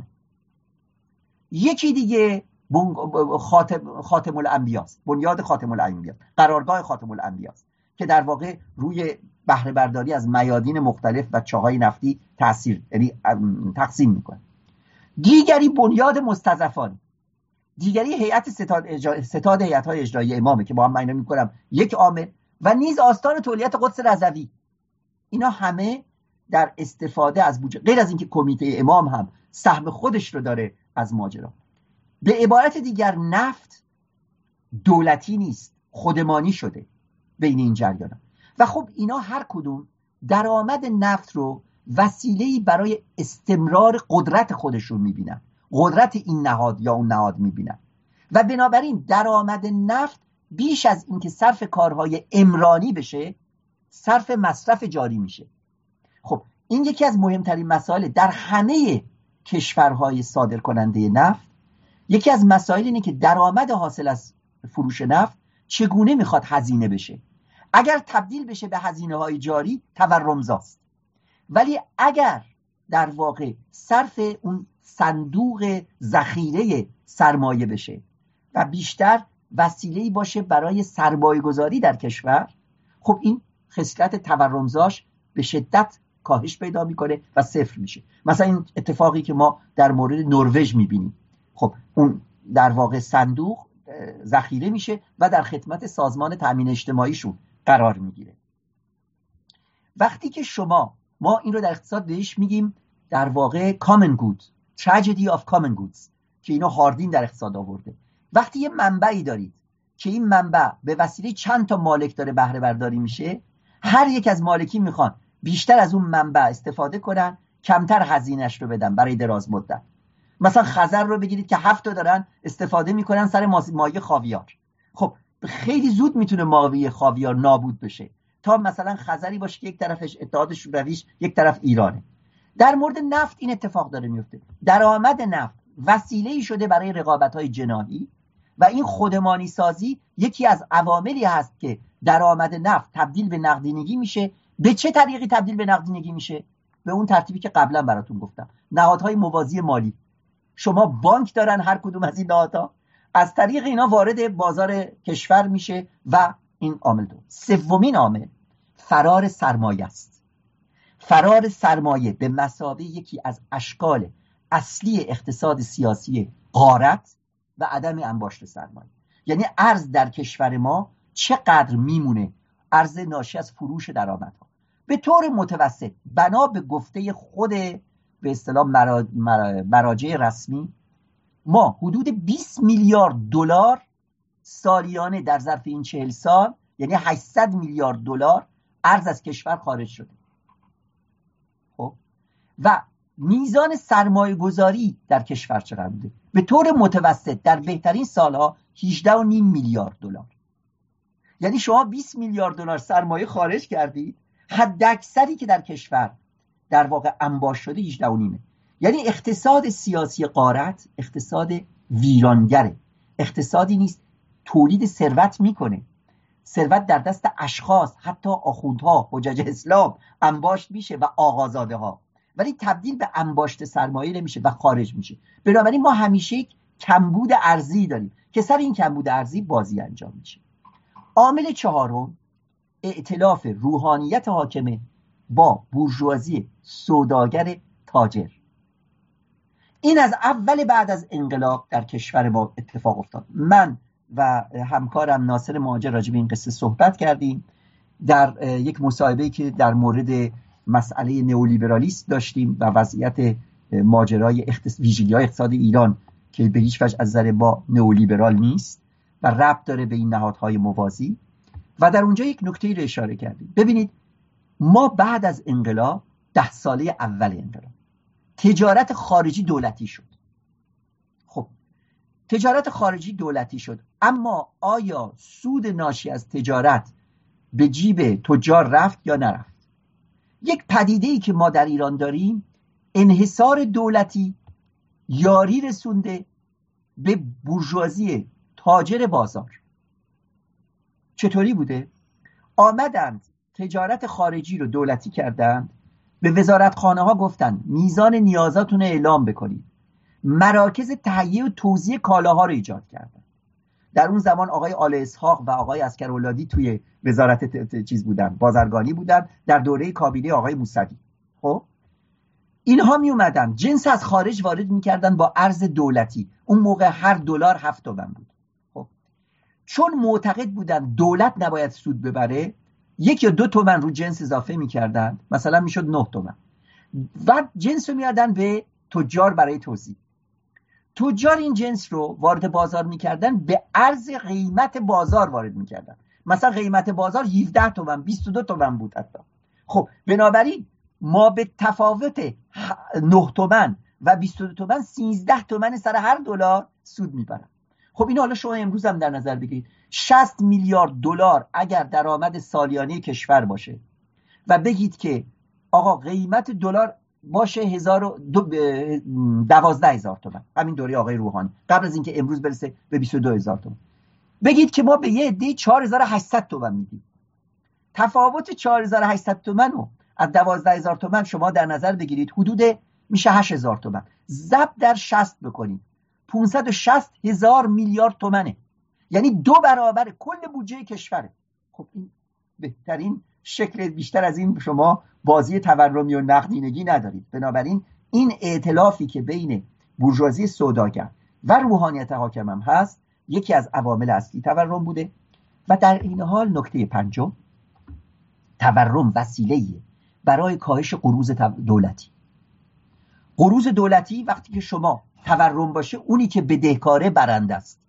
یکی دیگه خاتم الانبیا است، بنیاد خاتم الانبیا، قرارگاه خاتم الانبیا است که در واقع روی بهره برداری از میادین مختلف و چاهای نفتی تقسیم میکنه. دیگری بنیاد مستضعفان، دیگری هیئت ستاد هیئت‌های اجرایی امامه که با هم معنا میکنم یک عامل، و نیز آستان تولیت قدس رضوی. اینا همه در استفاده از بودجه، غیر از اینکه کمیته امام هم سهم خودش رو داره از ماجرا. به عبارت دیگر نفت دولتی نیست، خودمانی شده بین این جریانا. و خب اینا هر کدوم درآمد نفت رو وسیله‌ای برای استمرار قدرت خودشون میبینن، قدرت این نهاد یا اون نهاد میبینن، و بنابراین درآمد نفت بیش از اینکه صرف کارهای عمرانی بشه صرف مصرف جاری میشه. خب این یکی از مهمترین مسائل در همه کشورهای صادر کننده نفت. یکی از مسائل اینه که درآمد حاصل از فروش نفت چگونه میخواد هزینه بشه. اگر تبدیل بشه به هزینه‌های جاری تورمزاست، ولی اگر در واقع صرف اون صندوق ذخیره سرمایه بشه و بیشتر وسیله‌ای باشه برای سرمایه گذاری در کشور، خب این خصلت تورمزاش به شدت کاهش پیدا میکنه و صفر میشه. مثلا این اتفاقی که ما در مورد نروژ میبینیم، خب اون در واقع صندوق ذخیره میشه و در خدمت سازمان تامین اجتماعیشون قرار میگیره. وقتی که ما این رو در اقتصاد بهش میگیم در واقع common good، tragedy of common goods که اینو هاردین در اقتصاد آورده. وقتی یه منبعی دارید که این منبع به وسیله چند تا مالک داره بهره برداری میشه، هر یک از مالکی میخوان بیشتر از اون منبع استفاده کنن، کمتر هزینه‌اش رو بدن برای دراز مدت. مثلا خزر رو بگیرید که 7 تا دارن استفاده میکنن سر ماهی خاویار. خب خیلی زود میتونه ماهی خاویار نابود بشه تا مثلا خزری باشه که یک طرفش اتحاد شورویش، یک طرف ایرانه. در مورد نفت این اتفاق داره میفته. درآمد نفت وسیله‌ای شده برای رقابت‌های جناحی و این خودمانی سازی یکی از عواملی هست که درآمد نفت تبدیل به نقدینگی میشه. به چه طریقی تبدیل به نقدینگی میشه؟ به اون ترتیبی که قبلا براتون گفتم، نهادهای موازی مالی. شما بانک دارن هر کدوم از این نهادها، از طریق اینا وارد بازار کشور میشه و این عامل دو. سومین عامل فرار سرمایه است. فرار سرمایه به مثابه یکی از اشکال اصلی اقتصاد سیاسی غارت و عدم انباشت سرمایه. یعنی ارز در کشور ما چقدر میمونه؟ ارز ناشی از فروش درآمدها به طور متوسط بنا به گفته خود به اصطلاح مراجع رسمی ما حدود 20 میلیارد دلار سالیانه در ظرف این 40 سال، یعنی 800 میلیارد دلار ارز از کشور خارج شده. خب و میزان سرمایه گذاری در کشور چقدر بوده؟ به طور متوسط در بهترین سالها 18.5 میلیارد دلار. یعنی شما 20 میلیارد دلار سرمایه خارج کردید، حد اکثری که در کشور در واقع انباش شده 18.5. یعنی اقتصاد سیاسی غارت اقتصاد ویرانگره، اقتصادی نیست تولید ثروت میکنه. ثروت در دست اشخاص، حتی آخوندها، حجج اسلام انباشت میشه و آقازاده ها، ولی تبدیل به انباشت سرمایه نمیشه و خارج میشه. بنابراین ما همیشه یک کمبود ارزی داریم که سر این کمبود ارزی بازی انجام میشه. عامل چهارم ائتلاف روحانیت حاکمه با بورژوازی سوداگر تاجر. این از اول بعد از انقلاب در کشور ما اتفاق افتاد. من و همکارم ناصر مهاجر راجع به این قصه صحبت کردیم در یک مصاحبه‌ای که در مورد مسئله نئولیبرالیسم داشتیم و وضعیت ماجرای ویژگی‌های اقتصاد ایران که به هیچ وجه از نظر ما نئولیبرال نیست و ربط داره به این نهادهای موازی، و در اونجا یک نکته‌ای رو اشاره کردیم. ببینید ما بعد از انقلاب 10 ساله اول انقلاب تجارت خارجی دولتی شد. خب تجارت خارجی دولتی شد، اما آیا سود ناشی از تجارت به جیب تجار رفت یا نرفت؟ یک پدیده‌ای که ما در ایران داریم، انحصار دولتی یاری رسونده به بورژوازی تاجر بازار. چطوری بوده؟ آمدند تجارت خارجی رو دولتی کردند، به وزارتخانه ها گفتن میزان نیازاتون رو اعلام بکنید، مراکز تهیه و توزیع کالاها رو ایجاد کردن. در اون زمان آقای آل اسحاق و آقای عسکرولادی توی وزارت چیز بودن، بازرگانی بودن در دوره کابینه آقای موسوی. خب اینها می اومدن جنس از خارج وارد میکردن با ارز دولتی. اون موقع هر دلار 7 تومن بود. خب چون معتقد بودن دولت نباید سود ببره، 1 یا 2 تومن رو جنس اضافه میکردن، مثلا میشد 9 تومن، و جنس رو میادن به تجار برای توزیع. تجار این جنس رو وارد بازار میکردن، به ارز قیمت بازار وارد میکردن. مثلا قیمت بازار 17 تومن 22 تومن بود حتی. خب بنابراین ما به تفاوت 9 تومن و 22 تومن 13 تومن سر هر دلار سود میبرن. خب این حالا شما امروز هم در نظر بگیرید، 60 میلیارد دلار اگر درآمد سالیانه کشور باشه و بگید که آقا قیمت دلار باشه 12,000 تومان، همین دوره آقای روحانی قبل از اینکه امروز برسه به 22,000 تومان، بگید که ما به یه عده 4,800 تومان میدیم. تفاوت 4,800 تومان رو از 12,000 تومان شما در نظر بگیرید، حدود میشه 8,000 تومان. ضرب در 60 بکنید، 560,000 میلیارد تومانه، یعنی 2 برابر کل بودجه کشوره. خب این بهترین شکل، بیشتر از این شما بازی تورمی و نقدینگی ندارید. بنابراین این ائتلافی که بین بورژوازی سوداگر و روحانیت حاکم هم هست، یکی از عوامل اصلی تورم بوده. و در این حال نکته پنجم، تورم وسیله‌ای برای کاهش قروض دولتی. قروض دولتی وقتی که شما تورم باشه، اونی که بدهکاره برنده است،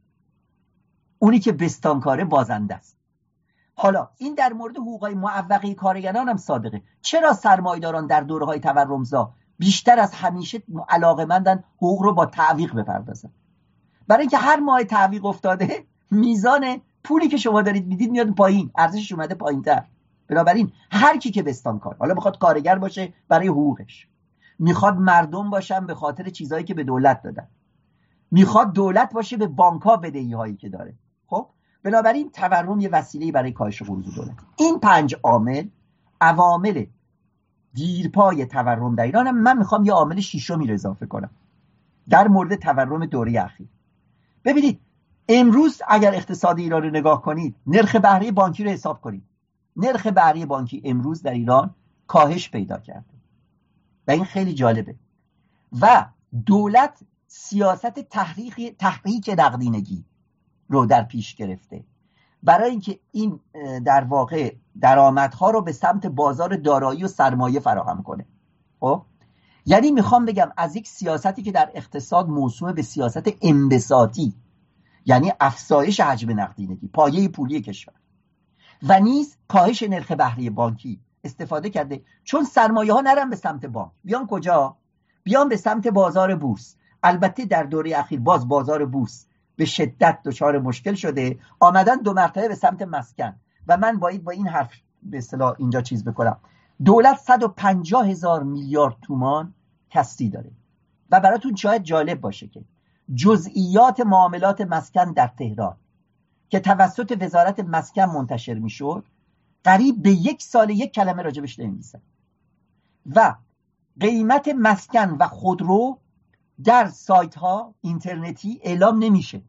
اونی که بستانکاره بازنده است. حالا این در مورد حقوقهای معوقه کارگران هم صادقه. چرا سرمایه‌داران در دوره‌های تورمزا بیشتر از همیشه علاقه‌مندن حقوق رو با تعویق بپردازن؟ برای اینکه هر ماه تعویق افتاده، میزان پولی که شما دارید میدید میاد پایین، ارزشش اومده پایین‌تر. بنابراین هر کی که بستانکار، حالا میخواد کارگر باشه برای حقوقش، میخواد مردم باشن به خاطر چیزایی که به دولت دادن، میخواد دولت باشه به بانک‌ها بدهی‌هایی که داره. خب بنابراین تورم یه وسیله برای کاهش قروض دولت. این 5 عامل، عوامل دیرپای تورم در ایران. من میخوام یه عامل ششمی رو اضافه کنم در مورد تورم دوره اخیر. ببینید امروز اگر اقتصاد ایران رو نگاه کنید، نرخ بهره بانکی رو حساب کنید. نرخ بهره بانکی امروز در ایران کاهش پیدا کرده و این خیلی جالبه. و دولت سیاست تحریک نقدینگی رو در پیش گرفته برای اینکه این در واقع درآمدها رو به سمت بازار دارایی و سرمایه فراهم کنه. خب یعنی میخوام بگم از یک سیاستی که در اقتصاد موسوم به سیاست انبساطی، یعنی افزایش حجم نقدینگی، پایه پولی کشور، و نیز کاهش نرخ بهره بانکی استفاده کرده، چون سرمایه ها نرن به سمت بانک، بیان کجا؟ بیان به سمت بازار بورس. البته در دوره اخیر باز بازار بورس به شدت دچار مشکل شده، آمدن 2 مرتبه به سمت مسکن. و من باید با این حرف به اصطلاح اینجا چیز بکنم، دولت 150,000 میلیارد تومان کسری داره. و براتون شاید جالب باشه که جزئیات معاملات مسکن در تهران که توسط وزارت مسکن منتشر میشد، قریب به 1 سال 1 کلمه راجبش نمی‌نویسن. و قیمت مسکن و خودرو در سایت ها اینترنتی اعلام نمیشه.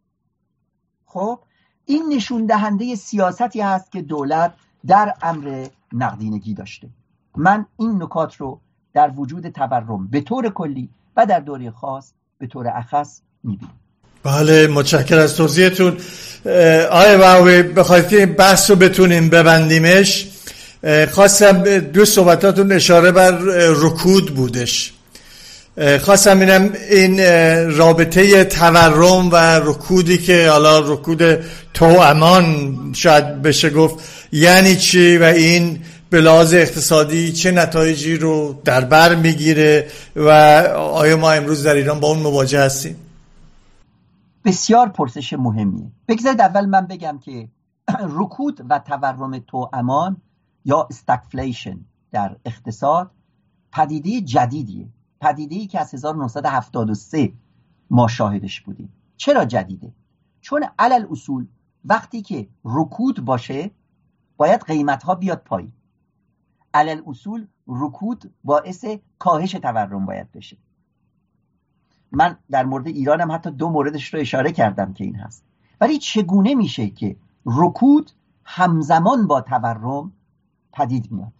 خب این نشون دهنده سیاستی هست که دولت در امر نقدینگی داشته. من این نکات رو در وجود تورم به طور کلی و در دوره خاص به طور اخص میبینم. بله، متشکرم از توضیحتون. آقای وهابی، بخواید که این بحث رو بتونیم ببندیمش، خواستم 2 صحبتاتون اشاره بر رکود بودش. خواستم ببینم این رابطه تورم و رکودی که حالا رکود توامان شاید بشه گفت یعنی چی و این به لحاظ اقتصادی چه نتایجی رو در بر میگیره و آیا ما امروز در ایران با اون مواجه هستیم؟ بسیار پرسش مهمیه. بگذارید اول من بگم که رکود و تورم توامان یا استگفلیشن در اقتصاد پدیده جدیدیه، پدیده‌ای که از 1973 ما شاهدش بودیم. چرا جدیده؟ چون علل اصول وقتی که رکود باشه باید قیمت‌ها بیاد پایین. علل اصول رکود باعث کاهش تورم باید بشه. من در مورد ایرانم حتی 2 موردش رو اشاره کردم که این هست. ولی چگونه میشه که رکود همزمان با تورم پدید میاد؟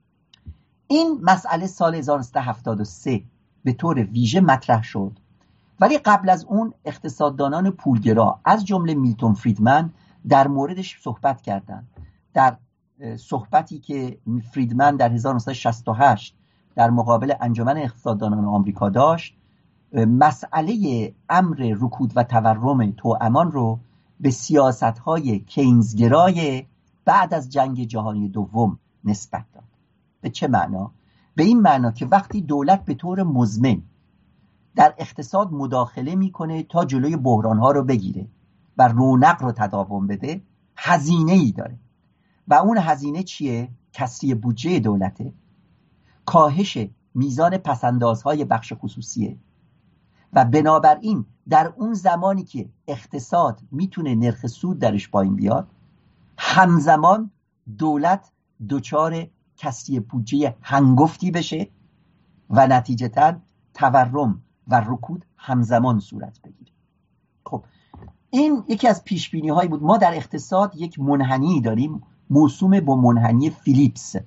این مسئله سال 1373 به طور ویژه مطرح شد، ولی قبل از اون اقتصاددانان پولگرا از جمله میلتون فریدمن در موردش صحبت کردند. در صحبتی که فریدمن در 1968 در مقابل انجمن اقتصاددانان آمریکا داشت، مسئله امر رکود و تورم توامان رو به سیاست‌های کینزگرای بعد از جنگ جهانی دوم نسبت داد. به چه معنا؟ به این معنا که وقتی دولت به طور مزمن در اقتصاد مداخله میکنه تا جلوی بحران‌ها رو بگیره و رونق رو تداوم بده، هزینه‌ای داره. و اون هزینه چیه؟ کسری بودجه دولته، کاهش میزان پسندازهای بخش خصوصیه. و بنابراین در اون زمانی که اقتصاد میتونه نرخ سود درش پایین بیاد، همزمان دولت دچار کسری بودجه هنگفتی بشه و نتیجتاً تورم و رکود همزمان صورت بگیره. خب این یکی از پیشبینی هایی بود. ما در اقتصاد یک منحنی داریم موسوم با منحنی فیلیپس.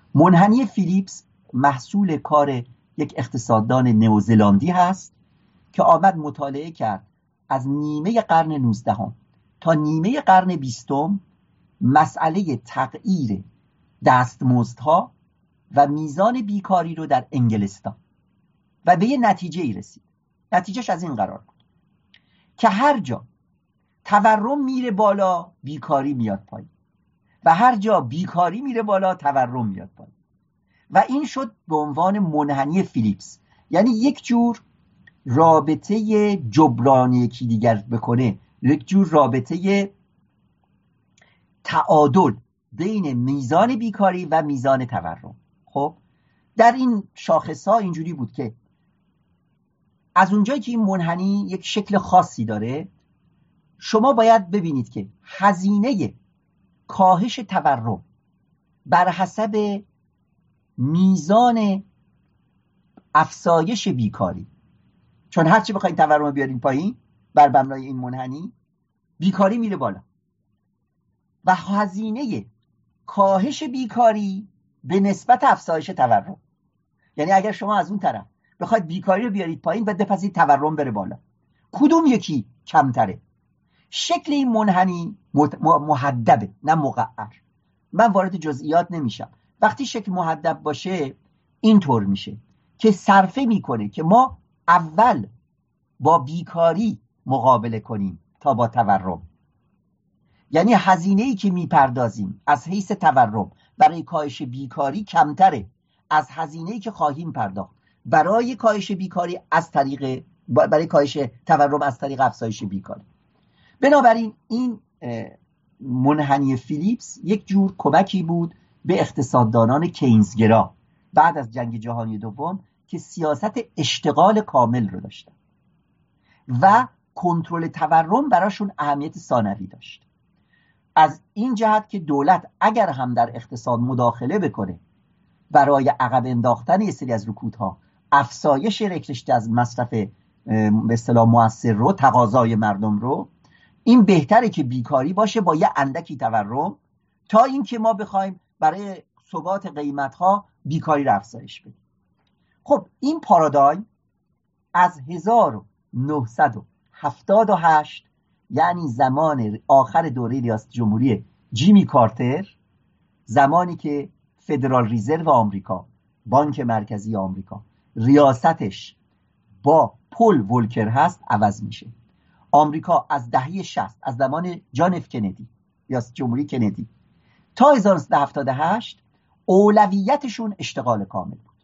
منحنی فیلیپس محصول کار یک اقتصاددان نئوزلندی هست که آمد مطالعه کرد از نیمه قرن 19 تا نیمه قرن 20 مسئله تغییر دستمزدها و میزان بیکاری رو در انگلستان و به یه نتیجه ای رسید. نتیجهش از این قرار بود که هر جا تورم میره بالا بیکاری میاد پایین و هر جا بیکاری میره بالا تورم میاد پایین و این شد به عنوان منحنی فیلیپس. یعنی یک جور رابطه جبران یکی دیگر بکنه، یک جور رابطه تعادل بین میزان بیکاری و میزان تورم. خب در این شاخص ها اینجوری بود که از اونجایی که این منحنی یک شکل خاصی داره، شما باید ببینید که هزینه کاهش تورم بر حسب میزان افزایش بیکاری، چون هرچی بخواید تورم رو بیارین پایین بر مبنای این منحنی، بیکاری میره بالا و هزینه کاهش بیکاری به نسبت افزایش تورم. یعنی اگر شما از اون طرف بخواید بیکاری رو بیارید پایین، باید بپذیرید تورم بره بالا. کدوم یکی کمتره؟ شکل این منحنی محدبه نه مقعر. من وارد جزئیات نمیشم. وقتی شکل محدب باشه اینطور میشه که صرفه میکنه که ما اول با بیکاری مقابله کنیم تا با تورم. یعنی هزینه‌ای که میپردازیم از حیث تورم برای کاهش بیکاری کمتره از هزینه‌ای که خواهیم پرداخت برای کاهش بیکاری برای کاهش تورم از طریق افزایش بیکاری. بنابراین این منحنی فیلیپس یک جور کمکی بود به اقتصاددانان کینزگرا بعد از جنگ جهانی دوم که سیاست اشتغال کامل رو داشتن و کنترل تورم براشون اهمیت ثانوی داشت. از این جهت که دولت اگر هم در اقتصاد مداخله بکنه برای عقب انداختن یه سری از رکودها، افزایش رشته از مصرف به اصطلاح مؤثر رو، تقاضای مردم رو، این بهتره که بیکاری باشه با یه اندکی تورم تا اینکه ما بخوایم برای ثبات قیمت‌ها بیکاری رو افزایش بدیم. خب این پارادایم از 1978 یعنی زمان آخر دوره ریاست جمهوری جیمی کارتر، زمانی که فدرال ریزرو آمریکا، بانک مرکزی آمریکا، ریاستش با پل ولکر هست، عوض میشه. آمریکا از دهه 60 از زمان جان اف کندی، ریاست جمهوری کندی، تا 1978 اولویتشون اشتغال کامل بود.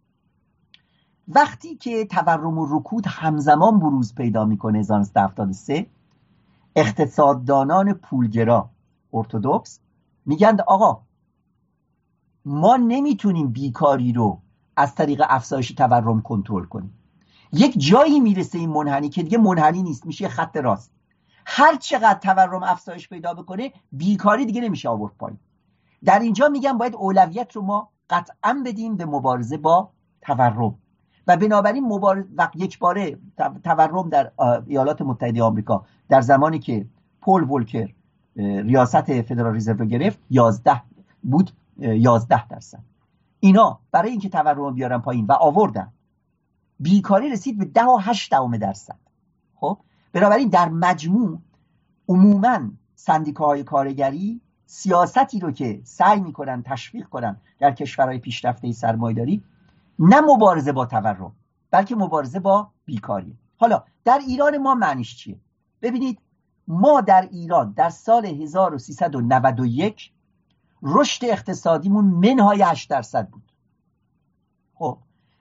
وقتی که تورم و رکود همزمان بروز پیدا میکنه 1973، اقتصاددانان پولگرا ارتدوکس میگن آقا ما نمیتونیم بیکاری رو از طریق افزایش تورم کنترل کنیم. یک جایی میرسه این منحنی که دیگه منحنی نیست، میشه خط راست. هر چقدر تورم افزایش پیدا بکنه بیکاری دیگه نمیشه آورد پایین. در اینجا میگم باید اولویت رو ما قطعا بدیم به مبارزه با تورم و بنابراین یک باره تورم در ایالات متحده آمریکا در زمانی که پل ولکر ریاست فدرال رزرو رو گرفت 11 بود، 11%. اینا برای اینکه تورم رو بیارن پایین و آوردن، بیکاری رسید به 10.8%. خب بنابراین در مجموع عموما سندیکاهای کارگری سیاستی رو که سعی میکنن تشویق کنن در کشورهای پیشرفته سرمایه‌داری، نه مبارزه با تورم بلکه مبارزه با بیکاری. حالا در ایران ما معنیش چیه؟ ببینید ما در ایران در سال 1391 رشد اقتصادیمون منهای 8% بود. خب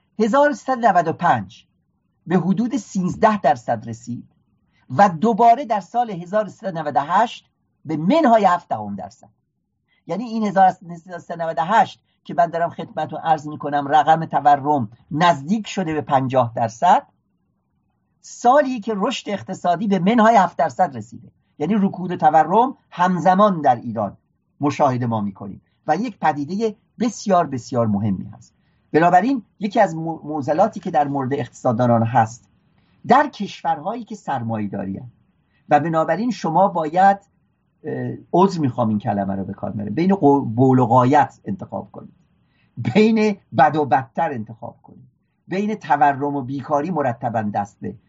1395 به حدود 13% رسید و دوباره در سال 1398 به منهای 7%. یعنی این 1398 که من دارم خدمتتون عرض میکنم رقم تورم نزدیک شده به 50%، سالی که رشد اقتصادی به منهای 7% رسیده. یعنی رکود تورم همزمان در ایران مشاهده ما میکنیم و یک پدیده بسیار بسیار مهمی هست. بنابراین یکی از معضلاتی که در مورد اقتصاددانان هست در کشورهایی که سرمایه داری هست و بنابراین شما باید عذر میخوام این کلمه رو به کار میبرم، بین بول و غایت انتخاب کنید، بین بد و بدتر انتخاب کنید، بین تورم و بیکاری مرتبا دست به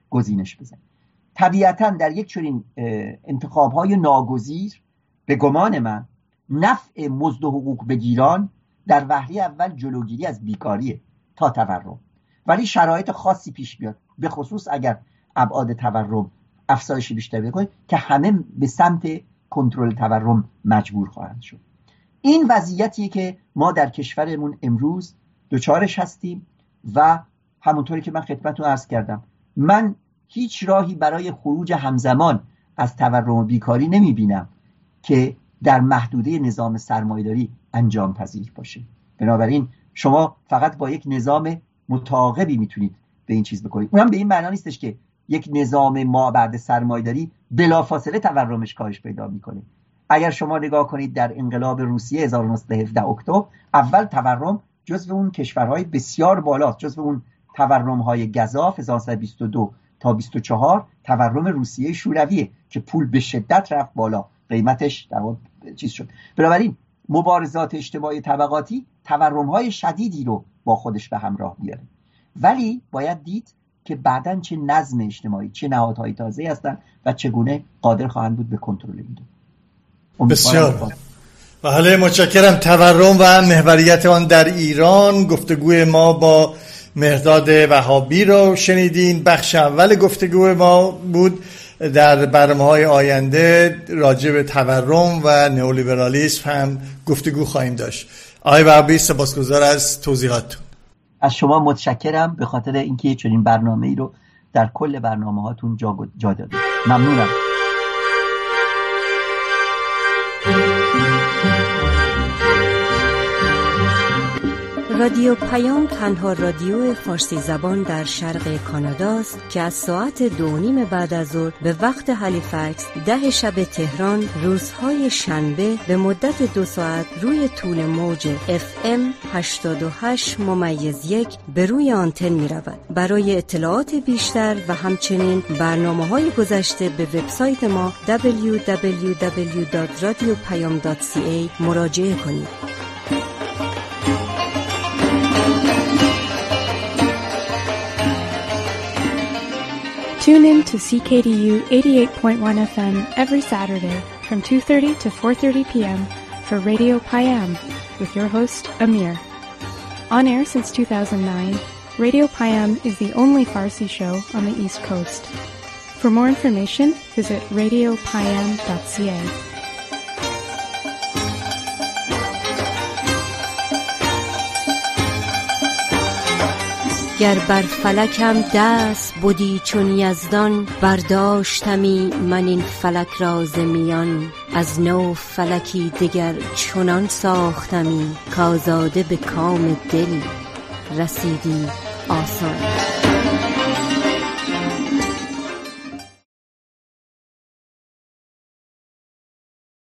گزینش بزنید. طبیعتاً در یک چنین انتخاب‌های ناگزیر به گمان من نفع مزد و حقوق بگیران در وهله اول جلوگیری از بیکاریه تا تورم، ولی شرایط خاصی پیش بیاد، به خصوص اگر ابعاد تورم افزایش بیشتر بکنه که همه به سمت کنترل تورم مجبور خواهند شد. این وضعیتیه که ما در کشورمون امروز دوچارش هستیم و همونطوری که من خدمتتون عرض کردم، من هیچ راهی برای خروج همزمان از تورم و بیکاری نمی بینم که در محدوده نظام سرمایه‌داری انجام پذیر باشه. بنابراین شما فقط با یک نظام متعاقبی میتونید به این چیز بکنید. اونم به این معنی نیستش که یک نظام ما بعد سرمایه‌داری بلافاصله تورمش کاهش پیدا میکنه. اگر شما نگاه کنید در انقلاب روسیه 1917 اکتبر، اول تورم جزو اون کشورهای بسیار بالاست، جزو اون تورم‌های گزاف 1922 تا 24 تورم روسیه شورویه که پول به شدت رفت بالا، قیمتش در واقع چیز شد. بنابراین مبارزات اجتماعی طبقاتی تورم‌های شدیدی رو با خودش به همراه میاره، ولی باید دید که بعداً چه نظم اجتماعی، چه نهادهای تازه‌ای هستن و چگونه قادر خواهند بود به کنترل این دو. بسیار بله، متشکرم. تورم و محوریت آن در ایران، گفتگوی ما با مهرداد وهابی رو شنیدین. بخش اول گفتگوی ما بود. در برنامه‌های آینده راجع به تورم و نئولیبرالیسم هم گفتگو خواهیم داشت. آقای وهابی، سپاسگزار از توضیحاتتون. از شما متشکرم به خاطر اینکه چنین برنامه‌ای رو در کل برنامه‌هاتون جا دادید. ممنونم. رادیو پیام تنها رادیو فارسی زبان در شرق کانادا است که از ساعت 2:30 بعد از ظهر به وقت هالیفکس 10 شب تهران روزهای شنبه به مدت 2 ساعت روی طول موج FM 88.1 به روی آنتن می رود. برای اطلاعات بیشتر و همچنین برنامه‌های گذشته به وبسایت ما www.radiopayam.ca مراجعه کنید. Tune in to CKDU 88.1 FM every Saturday from 2:30 to 4:30 p.m. for Radio Payam with your host, Amir. On air since 2009, Radio Payam is the only Farsi show on the East Coast. For more information, visit radiopayam.ca. گر بر فلکم دست بودی چون یزدان، برداشتمی من این فلک را ز میان. از نو فلکی دگر چنان ساختمی، کازاده به کام دل رسیدی آسان.